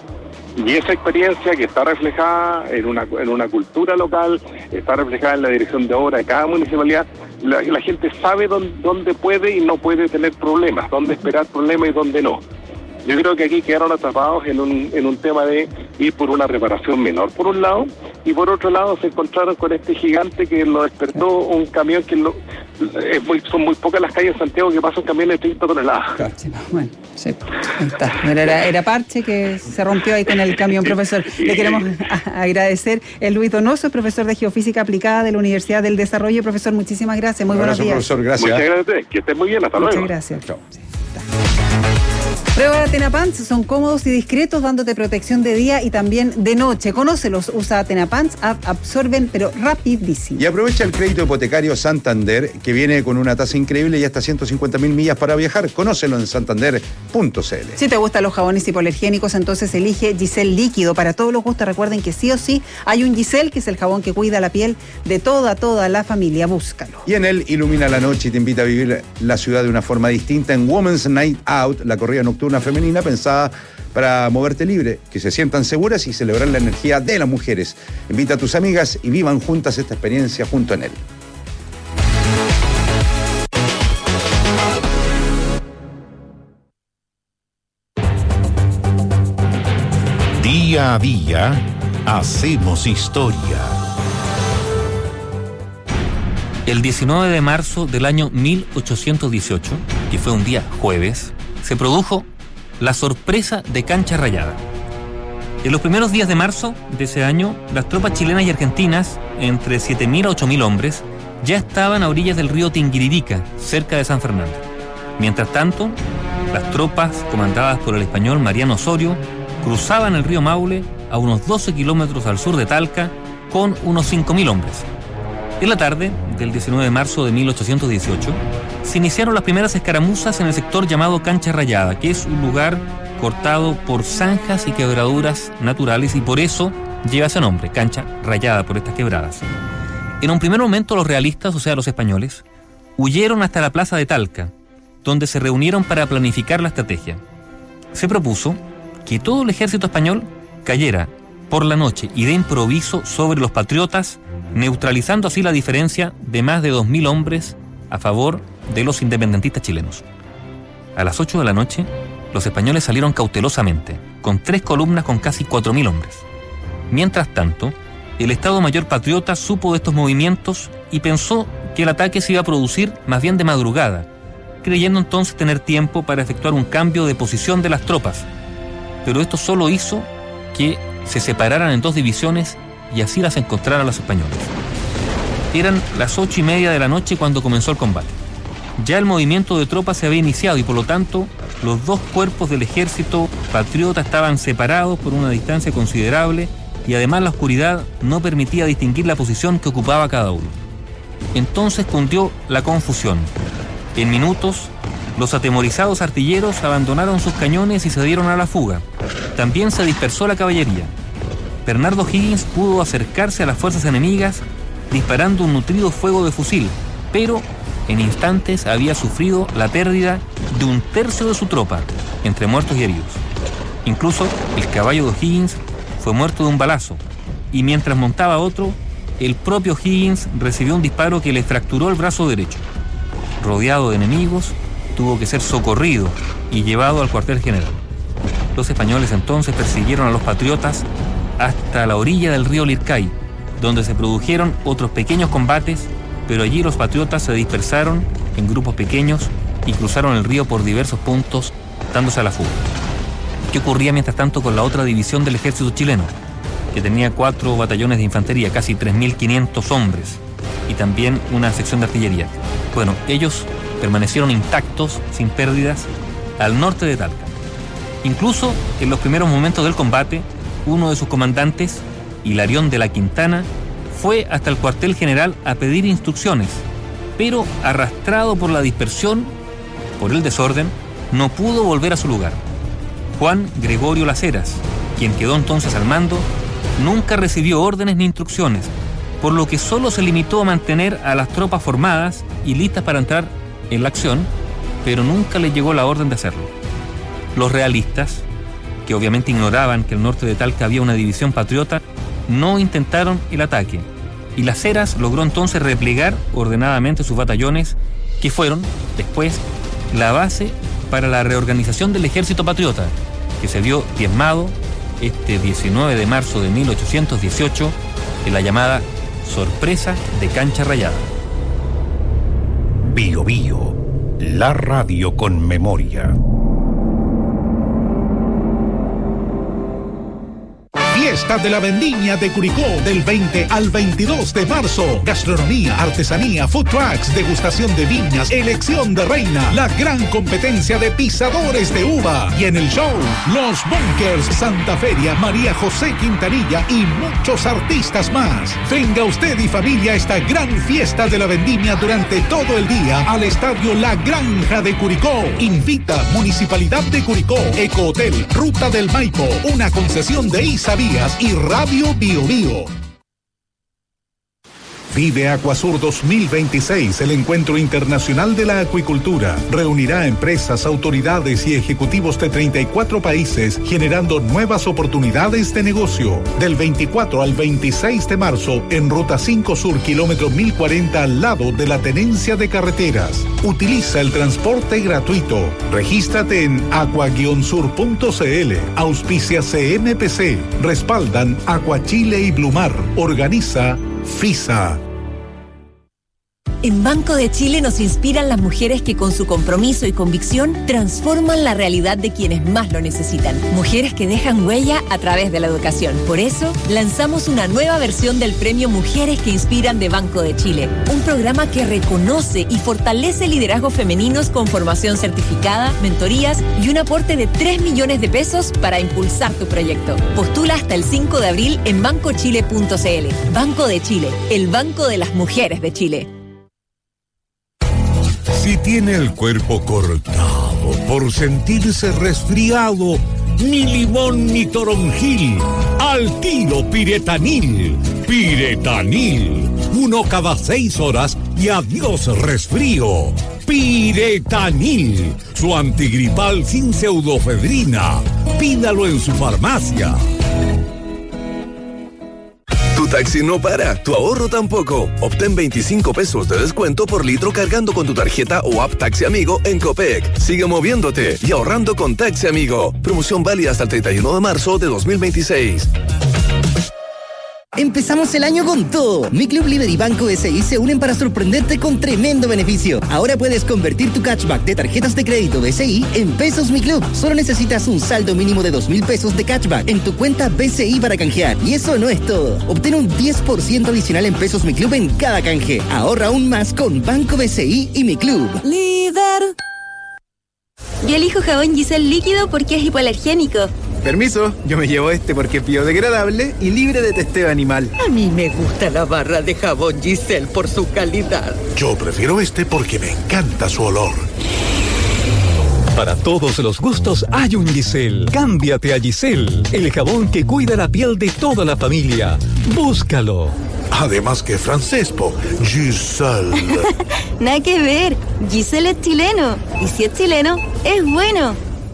Y esa experiencia que está reflejada en una en una cultura local, está reflejada en la dirección de obra de cada municipalidad, la, la gente sabe dónde, dónde puede y no puede tener problemas, dónde esperar problemas y dónde no. Yo creo que aquí quedaron atrapados en un, en un tema de ir por una reparación menor, por un lado, y por otro lado se encontraron con este gigante que lo despertó un camión que lo, es muy, son muy pocas las calles de Santiago que pasa un camión de treinta toneladas. Claro. Sí, bueno, sí, ahí está. Era, era parche que se rompió ahí con el camión, profesor. Le queremos a, agradecer. El Luis Donoso, profesor de Geofísica Aplicada de la Universidad del Desarrollo. Profesor, muchísimas gracias. Muy buenos días. Profesor, gracias. Muchas gracias. Que estés muy bien. Hasta Muchas luego. Muchas gracias. Chao. Sí. Prueba Atenapants, son cómodos y discretos, dándote protección de día y también de noche. Conócelos, usa Atenapants, absorben pero rapidísimo. Y aprovecha el crédito hipotecario Santander, que viene con una tasa increíble y hasta ciento cincuenta mil millas para viajar. Conócelo en santander punto c l. Si te gustan los jabones hipoalergénicos, entonces elige Giselle líquido. Para todos los gustos, recuerden que sí o sí hay un Giselle, que es el jabón que cuida la piel de toda, toda la familia. Búscalo. Y en él ilumina la noche y te invita a vivir la ciudad de una forma distinta en Women's Night Out, la corrida nocturna femenina pensada para moverte libre, que se sientan seguras y celebrar la energía de las mujeres. Invita a tus amigas y vivan juntas esta experiencia junto en él. Día a día hacemos historia. El diecinueve de marzo del año mil ochocientos dieciocho, que fue un día jueves, se produjo la sorpresa de Cancha Rayada. En los primeros días de marzo de ese año, las tropas chilenas y argentinas, entre siete mil a ocho mil hombres, ya estaban a orillas del río Tinguiririca, cerca de San Fernando. Mientras tanto, las tropas, comandadas por el español Mariano Osorio, cruzaban el río Maule a unos doce kilómetros al sur de Talca con unos cinco mil hombres. En la tarde del diecinueve de marzo de mil ochocientos dieciocho, se iniciaron las primeras escaramuzas en el sector llamado Cancha Rayada, que es un lugar cortado por zanjas y quebraduras naturales y por eso lleva ese nombre, Cancha Rayada, por estas quebradas. En un primer momento los realistas, o sea los españoles, huyeron hasta la plaza de Talca, donde se reunieron para planificar la estrategia. Se propuso que todo el ejército español cayera por la noche y de improviso sobre los patriotas, neutralizando así la diferencia de más de dos mil hombres a favor de los independentistas chilenos. A las ocho de la noche, los españoles salieron cautelosamente, con tres columnas con casi cuatro mil hombres. Mientras tanto, el Estado Mayor Patriota supo de estos movimientos y pensó que el ataque se iba a producir más bien de madrugada, creyendo entonces tener tiempo para efectuar un cambio de posición de las tropas. Pero esto solo hizo que se separaran en dos divisiones y así las encontraran los españoles. Eran las ocho y media de la noche cuando comenzó el combate. Ya el movimiento de tropas se había iniciado y por lo tanto los dos cuerpos del ejército patriota estaban separados por una distancia considerable y además la oscuridad no permitía distinguir la posición que ocupaba cada uno. Entonces cundió la confusión. En minutos, los atemorizados artilleros abandonaron sus cañones y se dieron a la fuga. También se dispersó la caballería. Bernardo Higgins pudo acercarse a las fuerzas enemigas disparando un nutrido fuego de fusil, pero en instantes había sufrido la pérdida de un tercio de su tropa, entre muertos y heridos. Incluso el caballo de Higgins fue muerto de un balazo, y mientras montaba otro, el propio Higgins recibió un disparo que le fracturó el brazo derecho. Rodeado de enemigos, tuvo que ser socorrido y llevado al cuartel general. Los españoles entonces persiguieron a los patriotas hasta la orilla del río Lircay, donde se produjeron otros pequeños combates, pero allí los patriotas se dispersaron en grupos pequeños y cruzaron el río por diversos puntos, dándose a la fuga. ¿Qué ocurría mientras tanto con la otra división del ejército chileno, que tenía cuatro batallones de infantería, casi tres mil quinientos hombres, y también una sección de artillería? Bueno, ellos permanecieron intactos, sin pérdidas, al norte de Talca. Incluso en los primeros momentos del combate, uno de sus comandantes, Hilarión de la Quintana, fue hasta el cuartel general a pedir instrucciones, pero arrastrado por la dispersión, por el desorden, no pudo volver a su lugar. Juan Gregorio Las Heras, quien quedó entonces al mando, nunca recibió órdenes ni instrucciones, por lo que solo se limitó a mantener a las tropas formadas y listas para entrar en la acción, pero nunca le llegó la orden de hacerlo. Los realistas, que obviamente ignoraban que al norte de Talca había una división patriota, no intentaron el ataque. Y Las Heras logró entonces replegar ordenadamente sus batallones, que fueron, después, la base para la reorganización del ejército patriota, que se vio diezmado este diecinueve de marzo de mil ochocientos dieciocho en la llamada Sorpresa de Cancha Rayada. Bio Bio, la radio con memoria. Fiesta de la Vendimia de Curicó del veinte al veintidós de marzo. Gastronomía, artesanía, food trucks, degustación de viñas, elección de reina, la gran competencia de pisadores de uva. Y en el show, Los Bunkers, Santa Feria, María José Quintanilla y muchos artistas más. Venga usted y familia a esta gran fiesta de la Vendimia durante todo el día al estadio La Granja de Curicó. Invita Municipalidad de Curicó, Ecohotel, Ruta del Maipo, una concesión de Isavías y Radio Bio Bio. Vive Acuasur dos mil veintiséis, el encuentro internacional de la acuicultura. Reunirá empresas, autoridades y ejecutivos de treinta y cuatro países, generando nuevas oportunidades de negocio. Del veinticuatro al veintiséis de marzo, en Ruta cinco Sur, kilómetro mil cuarenta, al lado de la Tenencia de Carreteras. Utiliza el transporte gratuito. Regístrate en aqua guion sur punto c l. Auspicia C M P C. Respaldan Acuachile y Blumar. Organiza FISA. En Banco de Chile nos inspiran las mujeres que con su compromiso y convicción transforman la realidad de quienes más lo necesitan. Mujeres que dejan huella a través de la educación. Por eso, lanzamos una nueva versión del premio Mujeres que Inspiran de Banco de Chile. Un programa que reconoce y fortalece liderazgos femeninos con formación certificada, mentorías y un aporte de tres millones de pesos para impulsar tu proyecto. Postula hasta el cinco de abril en banco chile punto c l. Banco de Chile, el banco de las mujeres de Chile. Si tiene el cuerpo cortado por sentirse resfriado, ni limón ni toronjil, al tiro Piretanil. Piretanil, uno cada seis horas y adiós resfrío. Piretanil, su antigripal sin pseudofedrina. Pídalo en su farmacia. Tu taxi no para, tu ahorro tampoco. Obtén veinticinco pesos de descuento por litro cargando con tu tarjeta o app Taxi Amigo en Copec. Sigue moviéndote y ahorrando con Taxi Amigo. Promoción válida hasta el treinta y uno de marzo de dos mil veintiséis. Empezamos el año con todo. Mi Club Libre y Banco S I se unen para sorprenderte con tremendo beneficio. Ahora puedes convertir tu cashback de tarjetas de crédito B C I en pesos Mi Club. Solo necesitas un saldo mínimo de dos mil pesos de cashback en tu cuenta B C I para canjear. Y eso no es todo. Obtén un diez por ciento adicional en pesos Mi Club en cada canje. Ahorra aún más con Banco B C I y Mi Club. Líder. Yo elijo jabón Giselle líquido porque es hipoalergénico. Permiso, yo me llevo este porque es biodegradable y libre de testeo animal. A mí me gusta la barra de jabón Giselle por su calidad. Yo prefiero este porque me encanta su olor. Para todos los gustos hay un Giselle. Cámbiate a Giselle, el jabón que cuida la piel de toda la familia. Búscalo. Además que francés, po. Giselle. Nada que ver. Giselle es chileno. Y si es chileno, es bueno.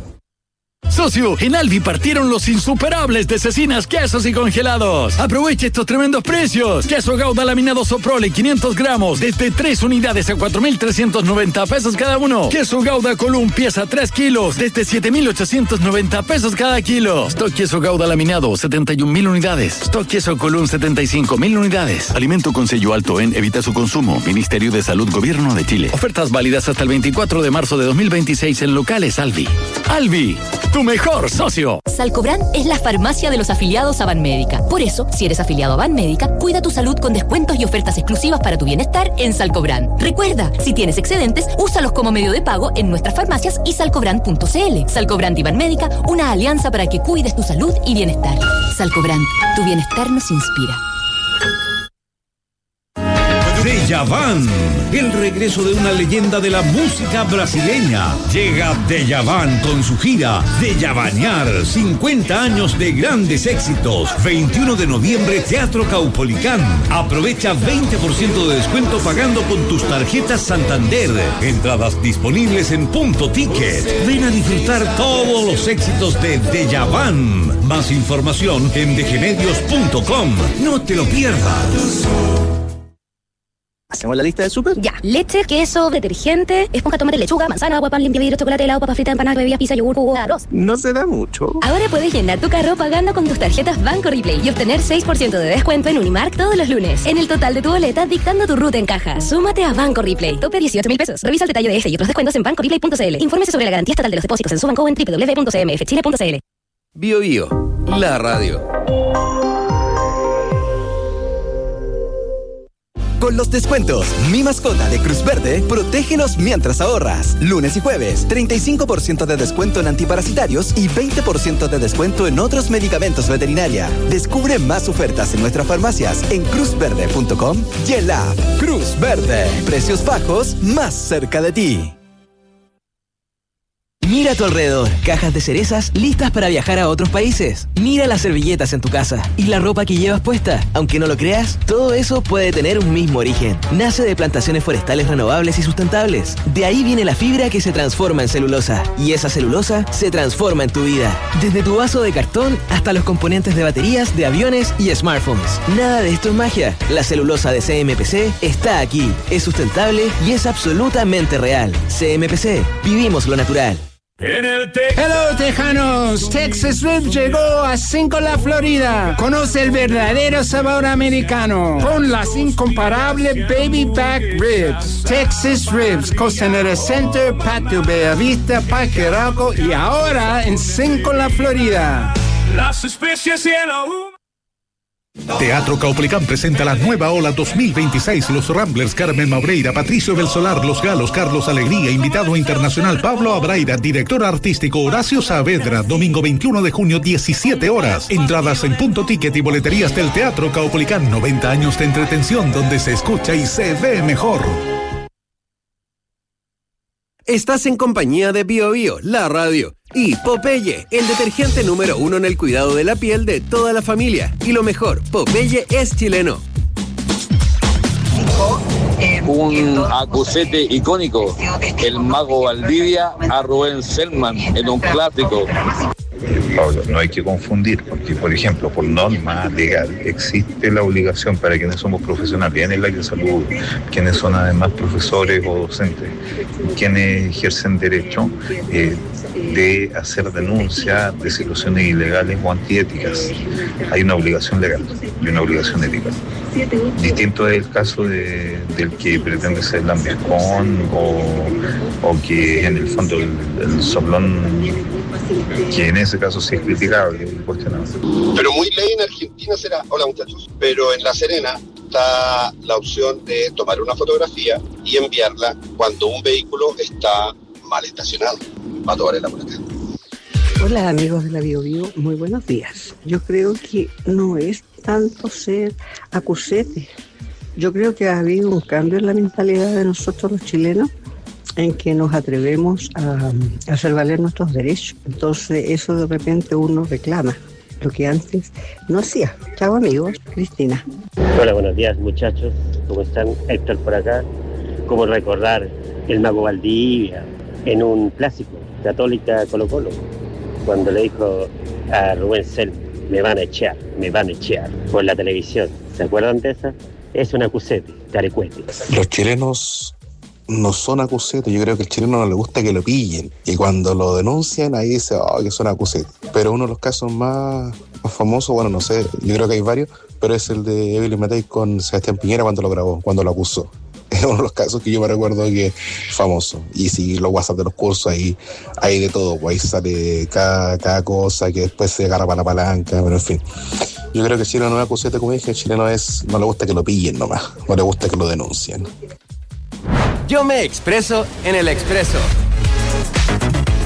Socio, en Alvi partieron los insuperables de cecinas, quesos y congelados. Aproveche estos tremendos precios. Queso Gouda laminado Soprole quinientos gramos desde tres unidades a cuatro mil trescientos noventa pesos cada uno. Queso Gouda Column pieza tres kilos desde siete mil ochocientos noventa pesos cada kilo. Stock queso Gouda laminado setenta y un mil unidades. Stock queso Column setenta y cinco mil unidades. Alimento con sello alto en evita su consumo. Ministerio de Salud Gobierno de Chile. Ofertas válidas hasta el veinticuatro de marzo de dos mil veintiséis en locales Alvi. Alvi, tu mejor socio. Salcobran es la farmacia de los afiliados a Banmédica. Por eso, si eres afiliado a Banmédica, cuida tu salud con descuentos y ofertas exclusivas para tu bienestar en Salcobran. Recuerda, si tienes excedentes, úsalos como medio de pago en nuestras farmacias y salcobran punto c l. Salcobran y Banmédica, una alianza para que cuides tu salud y bienestar. Salcobran, tu bienestar nos inspira. Djavan, el regreso de una leyenda de la música brasileña. Llega Djavan con su gira Djavanear, cincuenta años de grandes éxitos. veintiuno de noviembre, Teatro Caupolicán. Aprovecha veinte por ciento de descuento pagando con tus tarjetas Santander. Entradas disponibles en Punto Ticket. Ven a disfrutar todos los éxitos de Djavan. Más información en dgmedios punto com. No te lo pierdas. ¿Hacemos la lista del súper? Ya. Leche, queso, detergente, esponja, tomate, lechuga, manzana, agua, pan, limpia vidrio, chocolate, helado, papa frita, empanada, bebida, pizza, yogur, jugo, arroz. No se da mucho. Ahora puedes llenar tu carro pagando con tus tarjetas Banco Replay y obtener seis por ciento de descuento en Unimark todos los lunes. En el total de tu boleta, dictando tu ruta en caja. Súmate a Banco Replay. Tope dieciocho mil pesos. Revisa el detalle de este y otros descuentos en banco replay punto c l. Infórmese sobre la garantía estatal de los depósitos en su banco o en doble u doble u doble u punto c m f chile punto c l. Bio Bio, la radio. Con los descuentos Mi Mascota de Cruz Verde, protégenos mientras ahorras. Lunes y jueves, treinta y cinco por ciento de descuento en antiparasitarios y veinte por ciento de descuento en otros medicamentos veterinaria. Descubre más ofertas en nuestras farmacias en cruz verde punto com y el app Cruz Verde. Precios bajos más cerca de ti. Mira a tu alrededor, cajas de cerezas listas para viajar a otros países. Mira las servilletas en tu casa y la ropa que llevas puesta. Aunque no lo creas, todo eso puede tener un mismo origen. Nace de plantaciones forestales renovables y sustentables. De ahí viene la fibra que se transforma en celulosa. Y esa celulosa se transforma en tu vida. Desde tu vaso de cartón hasta los componentes de baterías, de aviones y smartphones. Nada de esto es magia. La celulosa de C M P C está aquí. Es sustentable y es absolutamente real. C M P C. Vivimos lo natural. Hello Tejanos, Texas Ribs llegó a Cinco La Florida. Conoce el verdadero sabor americano con las incomparables Baby Back Ribs. Texas Ribs, Costanera Center, Patio Bellavista, Parque Arauco y ahora en Cinco La Florida. Las especies y el Teatro Caupolicán presenta la nueva ola dos mil veintiséis. Los Ramblers, Carmen Maureira, Patricio Belsolar, Los Galos, Carlos Alegría, invitado internacional Pablo Abraira, director artístico Horacio Saavedra, domingo veintiuno de junio, diecisiete horas. Entradas en Punto Ticket y boleterías del Teatro Caupolicán. noventa años de entretención donde se escucha y se ve mejor. Estás en compañía de Bio Bio, la radio, y Popeye, el detergente número uno en el cuidado de la piel de toda la familia. Y lo mejor, Popeye es chileno. Un acusete icónico, el mago Valdivia a Rubén Selman en un clásico. Pablo, no hay que confundir, porque por ejemplo, por norma legal existe la obligación para quienes somos profesionales en el área de salud, quienes son además profesores o docentes, quienes ejercen derecho, eh, de hacer denuncia de situaciones ilegales o antiéticas. Hay una obligación legal y una obligación ética. Distinto es el caso de, del que pretende ser lambiscón o, o que en el fondo el, el soplón, que en ese caso sí es criticable y cuestionable. Pero muy ley en Argentina será, hola muchachos, pero en La Serena está la opción de tomar una fotografía y enviarla cuando un vehículo está mal estacionado. Va a tomar la por acá. Hola amigos de la Bio Bio, muy buenos días. Yo creo que no es tanto ser acusete. Yo creo que ha habido un cambio en la mentalidad de nosotros los chilenos en que nos atrevemos a, a hacer valer nuestros derechos. Entonces eso de repente uno reclama, lo que antes no hacía. Chao amigos, Cristina. Hola, buenos días muchachos, ¿cómo están? Héctor por acá. ¿Cómo recordar el mago Valdivia en un clásico, Católica Colo Colo, cuando le dijo a Rubén Selman, me van a echar, me van a echar, por la televisión? ¿Se acuerdan de esa? Es un acusete, carecuete. Los chilenos no son acusetes, yo creo que al chileno no le gusta que lo pillen, y cuando lo denuncian ahí dice, oh, que son acusetes. Pero uno de los casos más, más famosos, bueno, no sé, yo creo que hay varios, pero es el de Evelyn Matei con Sebastián Piñera cuando lo grabó, cuando lo acusó. Es uno de los casos que yo me recuerdo que es famoso. Y si los WhatsApp de los cursos, ahí hay de todo, pues ahí sale cada, cada cosa que después se agarra para la palanca, pero en fin. Yo creo que el chileno no es acusete, como dije, el chileno es, no le gusta que lo pillen nomás, no le gusta que lo denuncien. Yo me expreso en el Expreso.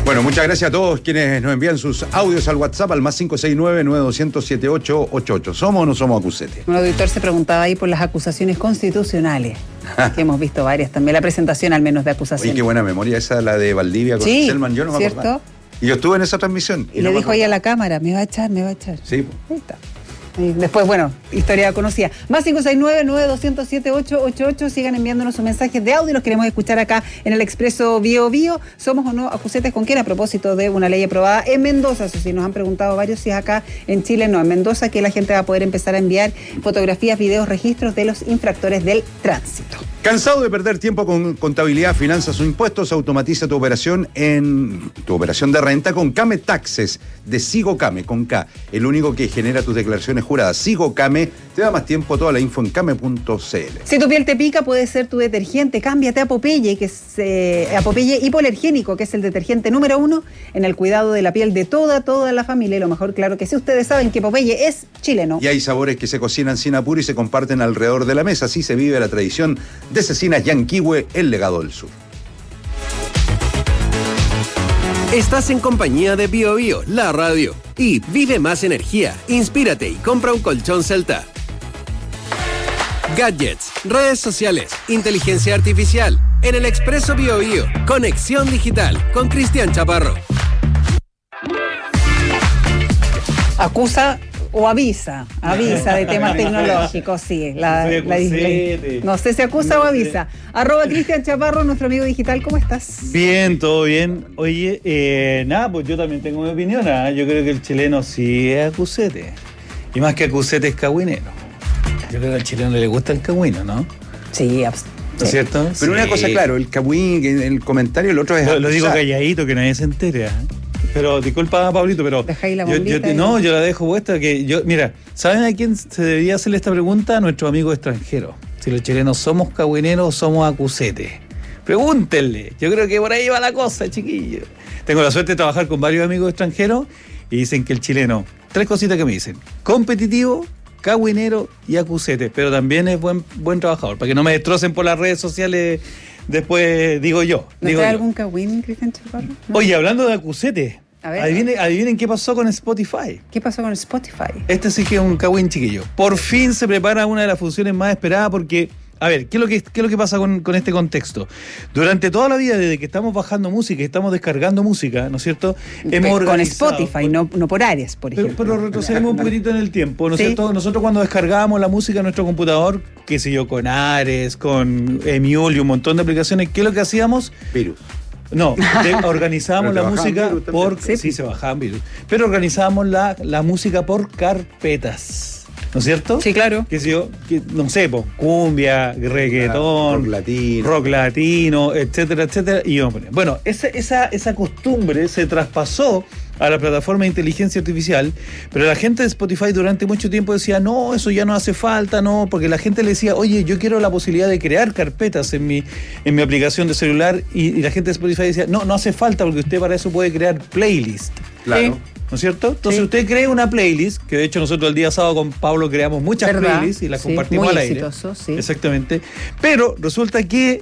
Bueno, muchas gracias a todos quienes nos envían sus audios al WhatsApp al más cinco seis nueve, nueve dos cero, siete ocho ocho ocho. ¿Somos o no somos Acusete? Un auditor se preguntaba ahí por las acusaciones constitucionales, que hemos visto varias también, la presentación al menos de acusaciones. Oye, qué buena memoria esa, la de Valdivia con sí, Selman, yo no me ¿cierto? acordaba. Y yo estuve en esa transmisión. Y, y no le dijo ahí a la cámara, me va a echar, me va a echar. Sí. Ahí está. Y después, bueno, historia conocida. Más cinco seis nueve, nueve dos cero, siete ocho ocho ocho. Sigan enviándonos sus mensajes de audio. Los queremos escuchar acá en el Expreso Bio Bio. ¿Somos o no acusetes con quién? A propósito de una ley aprobada en Mendoza. Eso sí, nos han preguntado varios si es acá en Chile. No, en Mendoza, que la gente va a poder empezar a enviar fotografías, videos, registros de los infractores del tránsito. ¿Cansado de perder tiempo con contabilidad, finanzas o impuestos? Automatiza tu operación en tu operación de renta con Came Taxes de Sigo Came, con K, el único que genera tus declaraciones juradas. Sigo Came te da más tiempo, toda la info en came punto c l. Si tu piel te pica, puede ser tu detergente. Cámbiate a Popeye, que es eh, a Popeye hipoalergénico, que es el detergente número uno en el cuidado de la piel de toda, toda la familia. Y lo mejor, claro que sí, ustedes saben que Popeye es chileno. Y hay sabores que se cocinan sin apuro y se comparten alrededor de la mesa. Así se vive la tradición de Cecinas Yanquihue, el legado del sur. Estás en compañía de Bio Bio, la radio. Y vive más energía, inspírate y compra un colchón Celta. Gadgets, redes sociales, inteligencia artificial. En el Expreso Bio Bio, conexión digital con Cristian Chaparro. Acusa o avisa, avisa de temas tecnológicos, sí. La, la, la, no sé si acusa no o avisa. Sé. Arroba Cristian Chaparro, nuestro amigo digital, ¿cómo estás? Bien, todo bien. Oye, eh, nada, pues yo también tengo mi opinión. ¿eh? Yo creo que el chileno sí es acusete. Y más que acusete es cagüinero. Yo creo que al chileno le gusta el cagüino, ¿no? Sí, ¿no es cierto? Pero sí. Una cosa, claro, el cagüín, el comentario, el otro es... Lo, lo digo calladito, que nadie se entere, ¿eh? Pero disculpa, Pablito, pero la yo, yo te, no, yo la dejo puesta. Que yo, mira, ¿saben a quién se debería hacerle esta pregunta? A nuestro amigo extranjero. Si los chilenos somos cagüineros o somos acusetes. Pregúntenle. Yo creo que por ahí va la cosa, chiquillo. Tengo la suerte de trabajar con varios amigos extranjeros y dicen que el chileno, tres cositas que me dicen: competitivo, cagüinero y acusete, pero también es buen buen trabajador, para que no me destrocen por las redes sociales. Después digo yo. ¿No digo trae yo. algún cagüín, Cristian Chaparro? ¿No? Oye, hablando de acusete, a ver, adivinen, adivinen qué pasó con Spotify. ¿Qué pasó con Spotify? Este sí que es un cagüín, chiquillo. Por fin se prepara una de las funciones más esperadas porque... A ver, ¿qué es lo que, qué es lo que pasa con, con este contexto? Durante toda la vida, desde que estamos bajando música y estamos descargando música, ¿no es cierto? Hemos con organizado, Spotify, por, no, no por áreas, por pero, ejemplo. Pero retrocedemos un poquitito en el tiempo, ¿no es ¿Sí? cierto? Nosotros cuando descargábamos la música en nuestro computador, qué sé yo, con Ares, con Emule y un montón de aplicaciones, ¿qué es lo que hacíamos? Virus. No, de, organizábamos la música por... Sí, sí, se bajaban virus. Pero organizábamos la, la música por carpetas. ¿No es cierto? Sí, claro. Que si yo, que, no sé, pues, cumbia, reggaetón, rock latino, rock latino, etcétera, etcétera. Y íbamos poniendo. Bueno, esa, esa, esa costumbre se traspasó a la plataforma de inteligencia artificial, pero la gente de Spotify durante mucho tiempo decía, no, eso ya no hace falta, no, porque la gente le decía, oye, yo quiero la posibilidad de crear carpetas en mi, en mi aplicación de celular, y, y la gente de Spotify decía, no, no hace falta, porque usted para eso puede crear playlist. Claro. ¿Sí? ¿No es cierto? Entonces sí. usted crea una playlist, que de hecho nosotros el día sábado con Pablo creamos muchas ¿verdad? playlists y las sí, compartimos muy al aire. Exitoso, sí. Exactamente. Pero resulta que,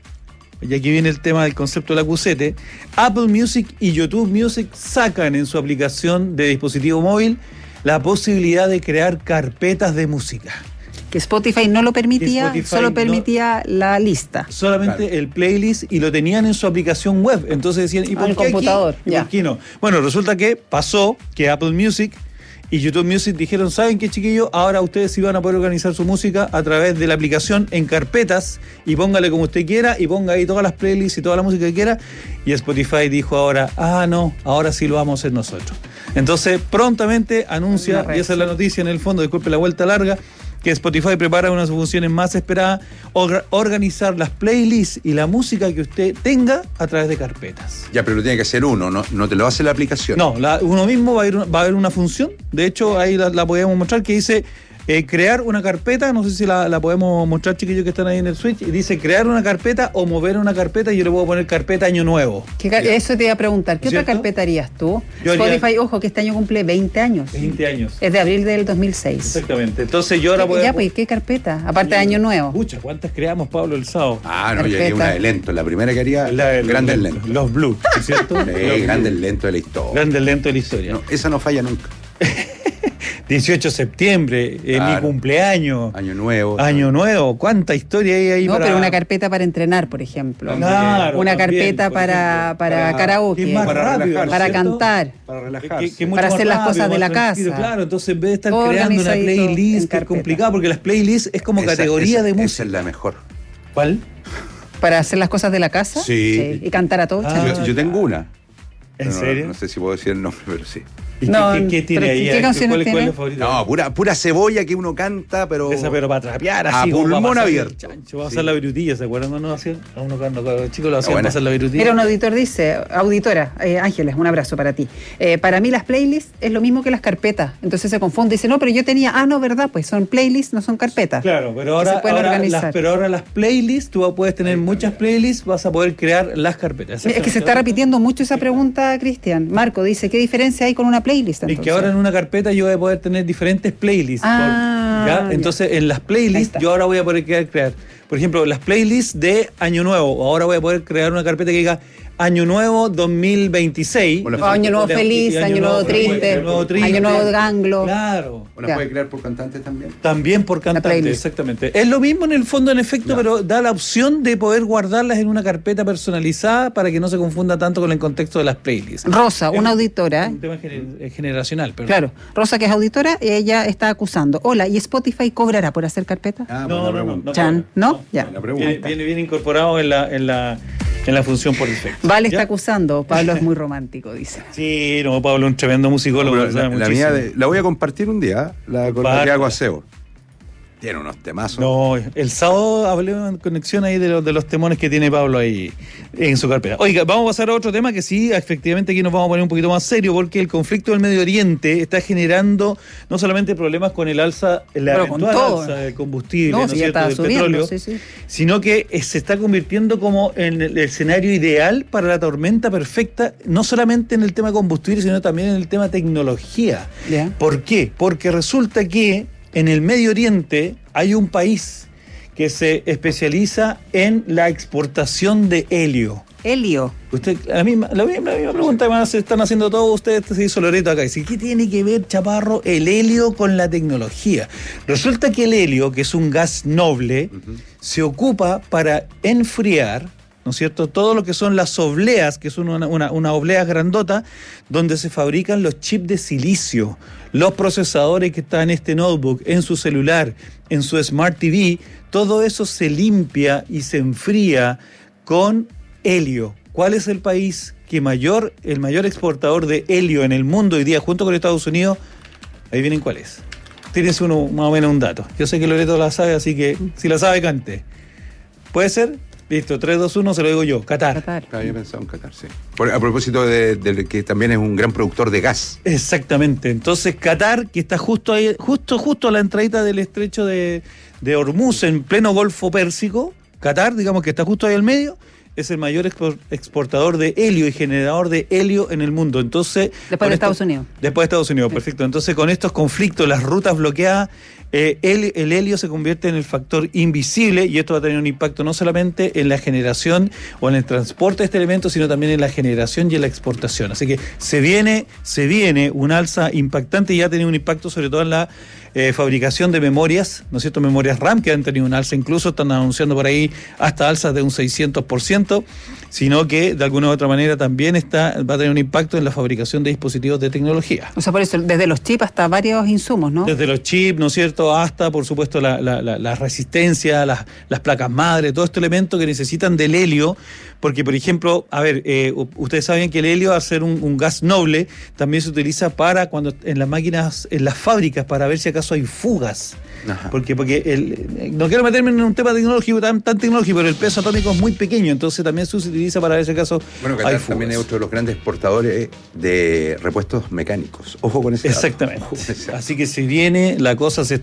y aquí viene el tema del concepto del acusete, Apple Music y YouTube Music sacan en su aplicación de dispositivo móvil la posibilidad de crear carpetas de música. Que Spotify no lo permitía, Spotify solo permitía no, la lista. Solamente claro. el playlist, y lo tenían en su aplicación web. Entonces decían, ¿y por Al qué computador, aquí? ¿Y por qué no? Bueno, resulta que pasó que Apple Music y YouTube Music dijeron, ¿saben qué, chiquillos? Ahora ustedes sí van a poder organizar su música a través de la aplicación en carpetas, y póngale como usted quiera, y ponga ahí todas las playlists y toda la música que quiera. Y Spotify dijo ahora, ah, no, ahora sí lo vamos a hacer nosotros. Entonces, prontamente anuncia, y esa es la noticia en el fondo, disculpe la vuelta larga, que Spotify prepara una de sus funciones más esperadas, or- organizar las playlists y la música que usted tenga a través de carpetas. Ya, pero lo tiene que hacer uno, no, no te lo hace la aplicación. No, la, uno mismo va a, ir, va a haber una función, de hecho ahí la, la podemos mostrar, que dice eh, crear una carpeta, no sé si la, la podemos mostrar, chiquillos que están ahí en el Switch, y dice crear una carpeta o mover una carpeta, y yo le puedo poner carpeta año nuevo. ¿Qué, eso te iba a preguntar, ¿qué otra carpeta harías tú? Yo Spotify, haría, ojo, que este año cumple veinte años. veinte años. Es de abril del dos mil seis. Exactamente. Entonces yo ahora puedo... Ya, pues, ¿qué carpeta? Aparte de año nuevo. Pucha, ¿cuántas creamos, Pablo, el sábado? Ah, no, yo haría una de lento. La primera que haría, la de Grandes Lentos. Lentos. Los Blues, ¿cierto? Sí, Grandes Lentos de la historia. Grandes Lentos de la historia. No, esa no falla nunca. dieciocho de septiembre, eh, claro. Mi cumpleaños. Año nuevo. Año nuevo. ¿Cuánta historia hay ahí? No, para... pero una carpeta para entrenar, por ejemplo. Claro, una también, carpeta para, para, para karaoke. Más para rápido, para cantar. Para relajarse. Que, que para hacer las cosas de la tranquilo. casa. Claro, entonces en vez de estar creando una playlist, que es complicado, porque las playlists es como esa, categoría esa, de música. Esa es la mejor. ¿Cuál? Para hacer las cosas de la casa. Sí. sí y cantar a todos. Ah, yo, yo tengo una. ¿En no, serio? No, no sé si puedo decir el nombre, pero sí. ¿Y no, qué, qué, qué tiene ahí? ¿Qué canciones ¿Cuál, tiene? ¿Cuál es la favorita? No, pura, pura cebolla que uno canta, pero... Esa, pero para trapear, así. A pulmón abierto. Chancho, va a pasar sí. la virutilla, ¿se acuerdan? No, no hacían, a uno cuando los chicos lo hacían pasar la virutilla. Mira, un auditor dice, auditora, eh, Ángeles, un abrazo para ti. Eh, para mí las playlists es lo mismo que las carpetas. Entonces se confunde, dice, no, pero yo tenía, ah, no, ¿verdad? Pues son playlists, no son carpetas. Claro, pero ahora, ahora las, pero ahora las playlists, tú puedes tener muchas playlists, vas a poder crear las carpetas. Es que se está repitiendo mucho esa pregunta, Cristian. Marco dice, ¿qué diferencia hay con una playlist? Es que ahora en una carpeta yo voy a poder tener diferentes playlists. Ah, por, ¿ya? Entonces en las playlists yo ahora voy a poder crear, crear, por ejemplo, las playlists de Año Nuevo. Ahora voy a poder crear una carpeta que diga Año Nuevo dos mil veintiséis. O Año Nuevo Feliz, Año Nuevo Triste, Año Nuevo Ganglo. Claro. ¿O la puede crear por cantantes también? También por cantantes, exactamente. Es lo mismo en el fondo, en efecto, no. pero da la opción de poder guardarlas en una carpeta personalizada para que no se confunda tanto con el contexto de las playlists. Rosa, una auditora. Un tema gener- generacional, perdón. Claro. Rosa, que es auditora, ella está acusando. Hola, ¿y Spotify cobrará por hacer carpeta? Ah, no, no, no, no. Chan, ¿no? no ya. Viene, viene bien incorporado en la, en la, en la función por defecto. Vale, ¿Ya? está acusando. Pablo es muy romántico, dice. Sí, no, Pablo es un tremendo musicólogo. No, la, la, mía de, la voy a compartir un día, la con la que hago aseo. Tiene unos temazos. No, el sábado hablé en conexión ahí de los, de los temones que tiene Pablo ahí en su carpeta. Oiga, vamos a pasar a otro tema que sí, efectivamente aquí nos vamos a poner un poquito más serio, porque el conflicto del Medio Oriente está generando no solamente problemas con el alza, la Pero eventual con alza del combustible, no, ¿no es si cierto?, del subiendo, petróleo, sí, sí. sino que se está convirtiendo como en el escenario ideal para la tormenta perfecta, no solamente en el tema combustible, sino también en el tema tecnología. Yeah. ¿Por qué? Porque resulta que en el Medio Oriente hay un país que se especializa en la exportación de helio. Helio. Usted, la misma, la misma, la misma pregunta que se están haciendo todos ustedes, se hizo Loreto acá. Dice, ¿qué tiene que ver, Chaparro, el helio con la tecnología? Resulta que el helio, que es un gas noble, uh-huh. se ocupa para enfriar, ¿no es cierto?, todo lo que son las obleas, que son una, una, una oblea grandota, donde se fabrican los chips de silicio, los procesadores que están en este notebook, en su celular, en su Smart T V, todo eso se limpia y se enfría con helio. ¿Cuál es el país que mayor, el mayor exportador de helio en el mundo hoy día, junto con Estados Unidos? Ahí vienen cuál es. Tienes uno, más o menos un dato. Yo sé que Loreto la sabe, así que si la sabe, cante. ¿Puede ser? Listo, tres, dos, uno, se lo digo yo. Qatar. Qatar. Había pensado en Qatar, sí. Por, a propósito de, de que también es un gran productor de gas. Exactamente. Entonces, Qatar, que está justo ahí, justo, justo a la entradita del estrecho de, de Hormuz, en pleno Golfo Pérsico, Qatar, digamos que está justo ahí al medio, es el mayor exportador de helio y generador de helio en el mundo. Entonces, después de Estados Unidos. Después de Estados Unidos, sí. Perfecto. Entonces, con estos conflictos, las rutas bloqueadas, eh, el, el helio se convierte en el factor invisible, y esto va a tener un impacto no solamente en la generación o en el transporte de este elemento, sino también en la generación y en la exportación. Así que se viene, se viene un alza impactante, y ya ha tenido un impacto sobre todo en la eh, fabricación de memorias, ¿no es cierto?, memorias RAM, que han tenido un alza, incluso están anunciando por ahí hasta alzas de un seiscientos por ciento, sino que de alguna u otra manera también está, va a tener un impacto en la fabricación de dispositivos de tecnología. O sea, por eso, desde los chips hasta varios insumos, ¿no? Desde los chips, ¿no es cierto?, hasta, por supuesto, la, la, la, la resistencia, las, las placas madre, todo este elemento que necesitan del helio, porque, por ejemplo, a ver, eh, ustedes saben que el helio, al ser un, un gas noble, también se utiliza para cuando en las máquinas, en las fábricas, para ver si acaso hay fugas. Ajá. Porque, porque el, no quiero meterme en un tema tecnológico tan, tan tecnológico, pero el peso atómico es muy pequeño, entonces también se utiliza para ver si acaso bueno, Qatar hay fugas. También es otro de los grandes exportadores de repuestos mecánicos. Ojo con ese Exactamente. Ojo con ese Así que si viene, la cosa se está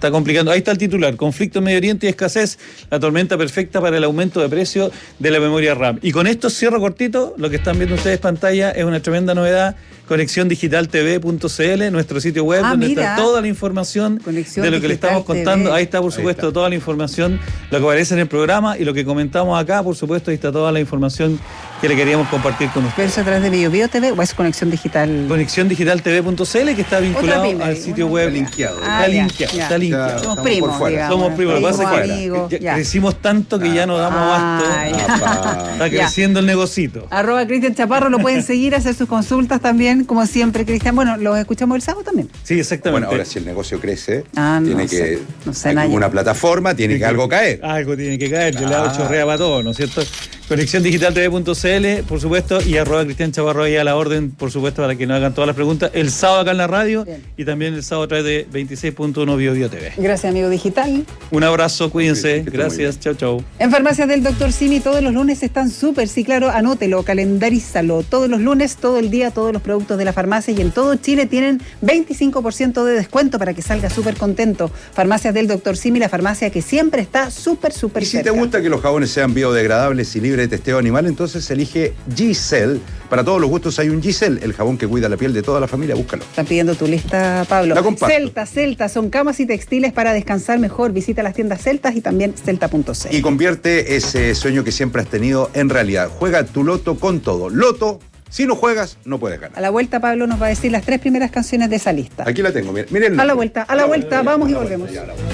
está complicando. Ahí está el titular: conflicto en Medio Oriente y escasez, la tormenta perfecta para el aumento de precio de la memoria RAM. Y con esto cierro cortito. Lo que están viendo ustedes en pantalla es una tremenda novedad. conexión digital t v punto c l, nuestro sitio web, ah, donde mira. está toda la información Conexión de lo que le estamos contando. T V. Ahí está, por supuesto, está. toda la información, lo que aparece en el programa y lo que comentamos acá, por supuesto, ahí está toda la información que le queríamos compartir con ustedes. ¿Pero es a través de Bio Bio T V o es Conexión Digital? conexión digital t v punto c l, que está vinculado pyme, al sitio web. Está linkeado. Ah, está linkeado. Ya, está linkeado. Somos primos, digamos. Somos primos. Lo que pasa es que amigos, ya crecimos tanto que ya no damos abasto. Ah, está creciendo el negocito. Arroba Cristian Chaparro, lo pueden seguir, hacer sus consultas también, como siempre, Cristian. Bueno, los escuchamos el sábado también. Sí, exactamente. Bueno, ahora si el negocio crece, ah, no tiene sé, que no sé, hay una plataforma, tiene que algo caer. Algo tiene que caer, que le hago chorrea para todo, ¿no es cierto? conexión digital t v punto c l, por supuesto, y arroba Cristian Chaparro ahí a la orden, por supuesto, para que nos hagan todas las preguntas. El sábado acá en la radio. Bien. Y también el sábado a través de veintiséis punto uno Bio Bio T V. Gracias, amigo digital. Un abrazo, cuídense. Sí, gracias, chau, chau. En Farmacias del doctor Simi todos los lunes están súper, sí, claro, anótelo, calendarízalo. Todos los lunes, todo el día, todos los productos de la farmacia y en todo Chile tienen veinticinco por ciento de descuento para que salga súper contento. Farmacias del doctor Simi, la farmacia que siempre está súper, súper Y si cerca. te gusta que los jabones sean biodegradables y libres de testeo animal, entonces elige G-Cell. Para todos los gustos hay un G-Cell, el jabón que cuida la piel de toda la familia, búscalo. Están pidiendo tu lista, Pablo. La comparto. Celta, Celta, son camas y textiles para descansar mejor. Visita las tiendas Celtas y también celta punto c l. Y convierte ese sueño que siempre has tenido en realidad. Juega tu loto con todo. Loto, si no juegas, no puedes ganar. A la vuelta, Pablo nos va a decir las tres primeras canciones de esa lista. Aquí la tengo, miren. miren a la vuelta, a la vuelta, vuelta vamos y volvemos.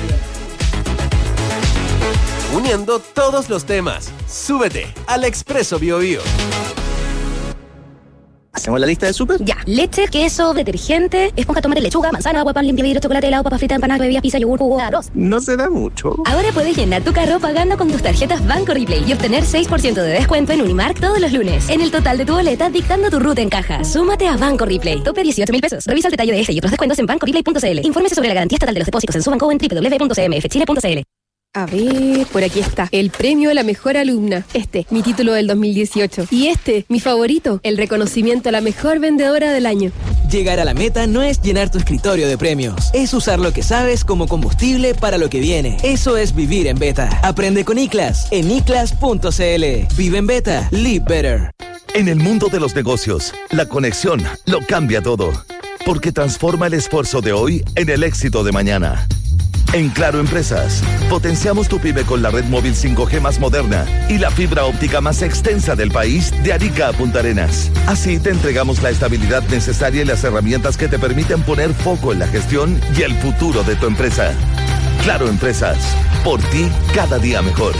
Uniendo todos los temas, súbete al Expreso Bio Bio. ¿Hacemos la lista de súper? Ya. Leche, queso, detergente, esponja, tomate, lechuga, manzana, agua, pan, limpia vidrio, chocolate, helado, papa frita, empanadas, bebidas, pizza, yogur, jugo, arroz. No se da mucho. Ahora puedes llenar tu carro pagando con tus tarjetas Banco Replay y obtener seis por ciento de descuento en Unimark todos los lunes. En el total de tu boleta, dictando tu ruta en caja. Súmate a Banco Replay. Tope dieciocho mil pesos. Revisa el detalle de este y otros descuentos en banco replay punto c l. Infórmese sobre la garantía estatal de los depósitos en su banco o en doble u doble u doble u punto c m f chile punto c l. A ver, por aquí está. El premio a la mejor alumna. Este, mi título del dos mil dieciocho. Y este, mi favorito, el reconocimiento a la mejor vendedora del año. Llegar a la meta no es llenar tu escritorio de premios. Es usar lo que sabes como combustible para lo que viene. Eso es vivir en beta. Aprende con ICLAS en iclas punto c l. Vive en beta. Live better. En el mundo de los negocios, la conexión lo cambia todo. Porque transforma el esfuerzo de hoy en el éxito de mañana. En Claro Empresas, potenciamos tu pyme con la red móvil cinco G más moderna y la fibra óptica más extensa del país de Arica a Punta Arenas. Así te entregamos la estabilidad necesaria y las herramientas que te permiten poner foco en la gestión y el futuro de tu empresa. Claro Empresas, por ti cada día mejor.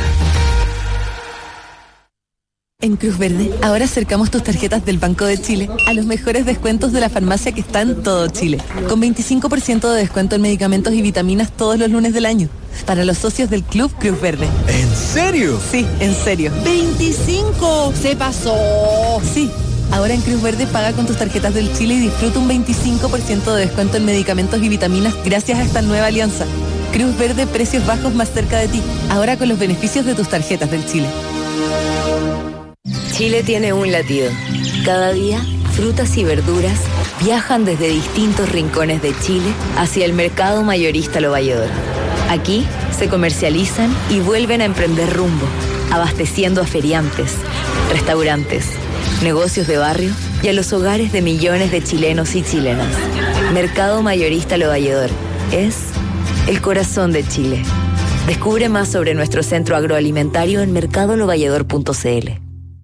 En Cruz Verde, ahora acercamos tus tarjetas del Banco de Chile a los mejores descuentos de la farmacia que está en todo Chile, con veinticinco por ciento de descuento en medicamentos y vitaminas todos los lunes del año, para los socios del Club Cruz Verde. ¿En serio? Sí, en serio. ¡veinticinco! ¡Se pasó! Sí. Ahora en Cruz Verde paga con tus tarjetas del Chile y disfruta un veinticinco por ciento de descuento en medicamentos y vitaminas gracias a esta nueva alianza. Cruz Verde, precios bajos más cerca de ti, ahora con los beneficios de tus tarjetas del Chile. Chile tiene un latido. Cada día, frutas y verduras viajan desde distintos rincones de Chile hacia el mercado mayorista Lo Valledor. Aquí se comercializan y vuelven a emprender rumbo, abasteciendo a feriantes, restaurantes, negocios de barrio y a los hogares de millones de chilenos y chilenas. Mercado Mayorista Lo Valledor es el corazón de Chile. Descubre más sobre nuestro centro agroalimentario en mercado lo valledor punto c l.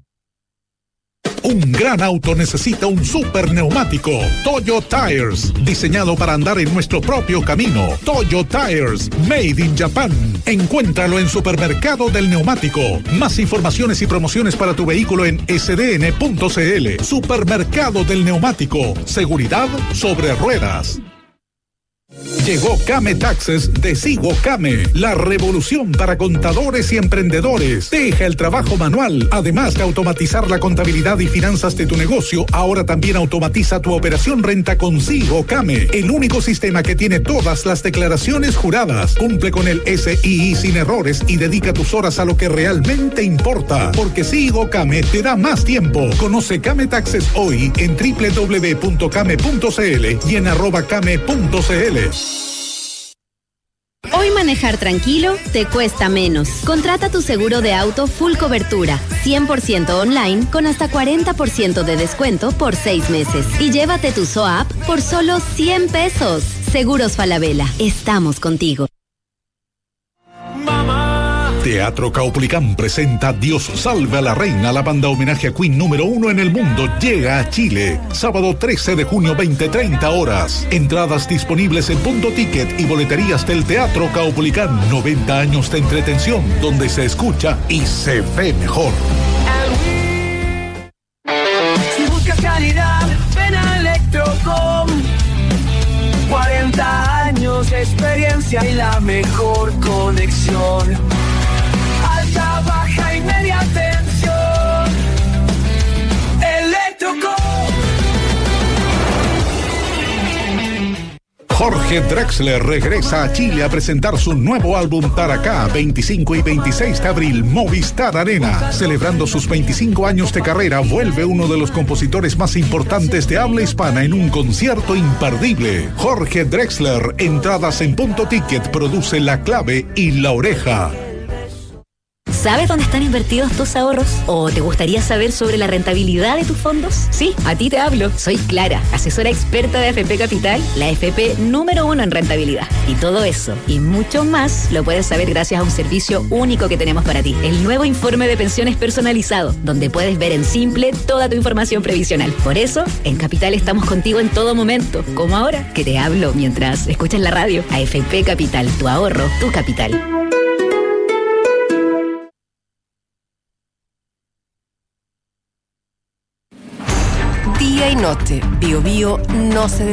Un gran auto necesita un super neumático. Toyo Tires, diseñado para andar en nuestro propio camino. Toyo Tires, made in Japan. Encuéntralo en Supermercado del Neumático. Más informaciones y promociones para tu vehículo en s d n punto c l. Supermercado del Neumático. Seguridad sobre ruedas. Llegó Came Taxes de Sigo Came, la revolución para contadores y emprendedores. Deja el trabajo manual. Además de automatizar la contabilidad y finanzas de tu negocio, ahora también automatiza tu operación renta con Sigo Came, el único sistema que tiene todas las declaraciones juradas. Cumple con el S I I sin errores y dedica tus horas a lo que realmente importa, porque Sigo Came te da más tiempo. Conoce Came Taxes hoy en doble u doble u doble u punto came punto c l y en arroba came punto c l. Hoy manejar tranquilo te cuesta menos. Contrata tu seguro de auto full cobertura, cien por ciento online con hasta cuarenta por ciento de descuento por seis meses. Y llévate tu S O A P por solo cien pesos. Seguros Falabella, estamos contigo. Teatro Caupolicán presenta Dios salve a la reina. La banda homenaje a Queen número uno en el mundo llega a Chile. Sábado trece de junio, veinte treinta horas. Entradas disponibles en Punto Ticket y boleterías del Teatro Caupolicán. noventa años de entretención donde se escucha y se ve mejor. Si buscas calidad, ven a Electrocom. cuarenta años de experiencia y la mejor conexión. Alta, baja y media tensión. Electrocom. Jorge Drexler regresa a Chile a presentar su nuevo álbum Taracá, veinticinco y veintiséis de abril, Movistar Arena. Celebrando sus veinticinco años de carrera, vuelve uno de los compositores más importantes de habla hispana en un concierto imperdible. Jorge Drexler, entradas en Punto Ticket, produce La Clave y La Oreja. ¿Sabes dónde están invertidos tus ahorros? ¿O te gustaría saber sobre la rentabilidad de tus fondos? Sí, a ti te hablo. Soy Clara, asesora experta de A F P Capital, la A F P número uno en rentabilidad. Y todo eso y mucho más lo puedes saber gracias a un servicio único que tenemos para ti. El nuevo informe de pensiones personalizado, donde puedes ver en simple toda tu información previsional. Por eso, en Capital estamos contigo en todo momento, como ahora que te hablo mientras escuchas la radio. A F P Capital, tu ahorro, tu capital. Día y noche, Bio Bio no se detiene.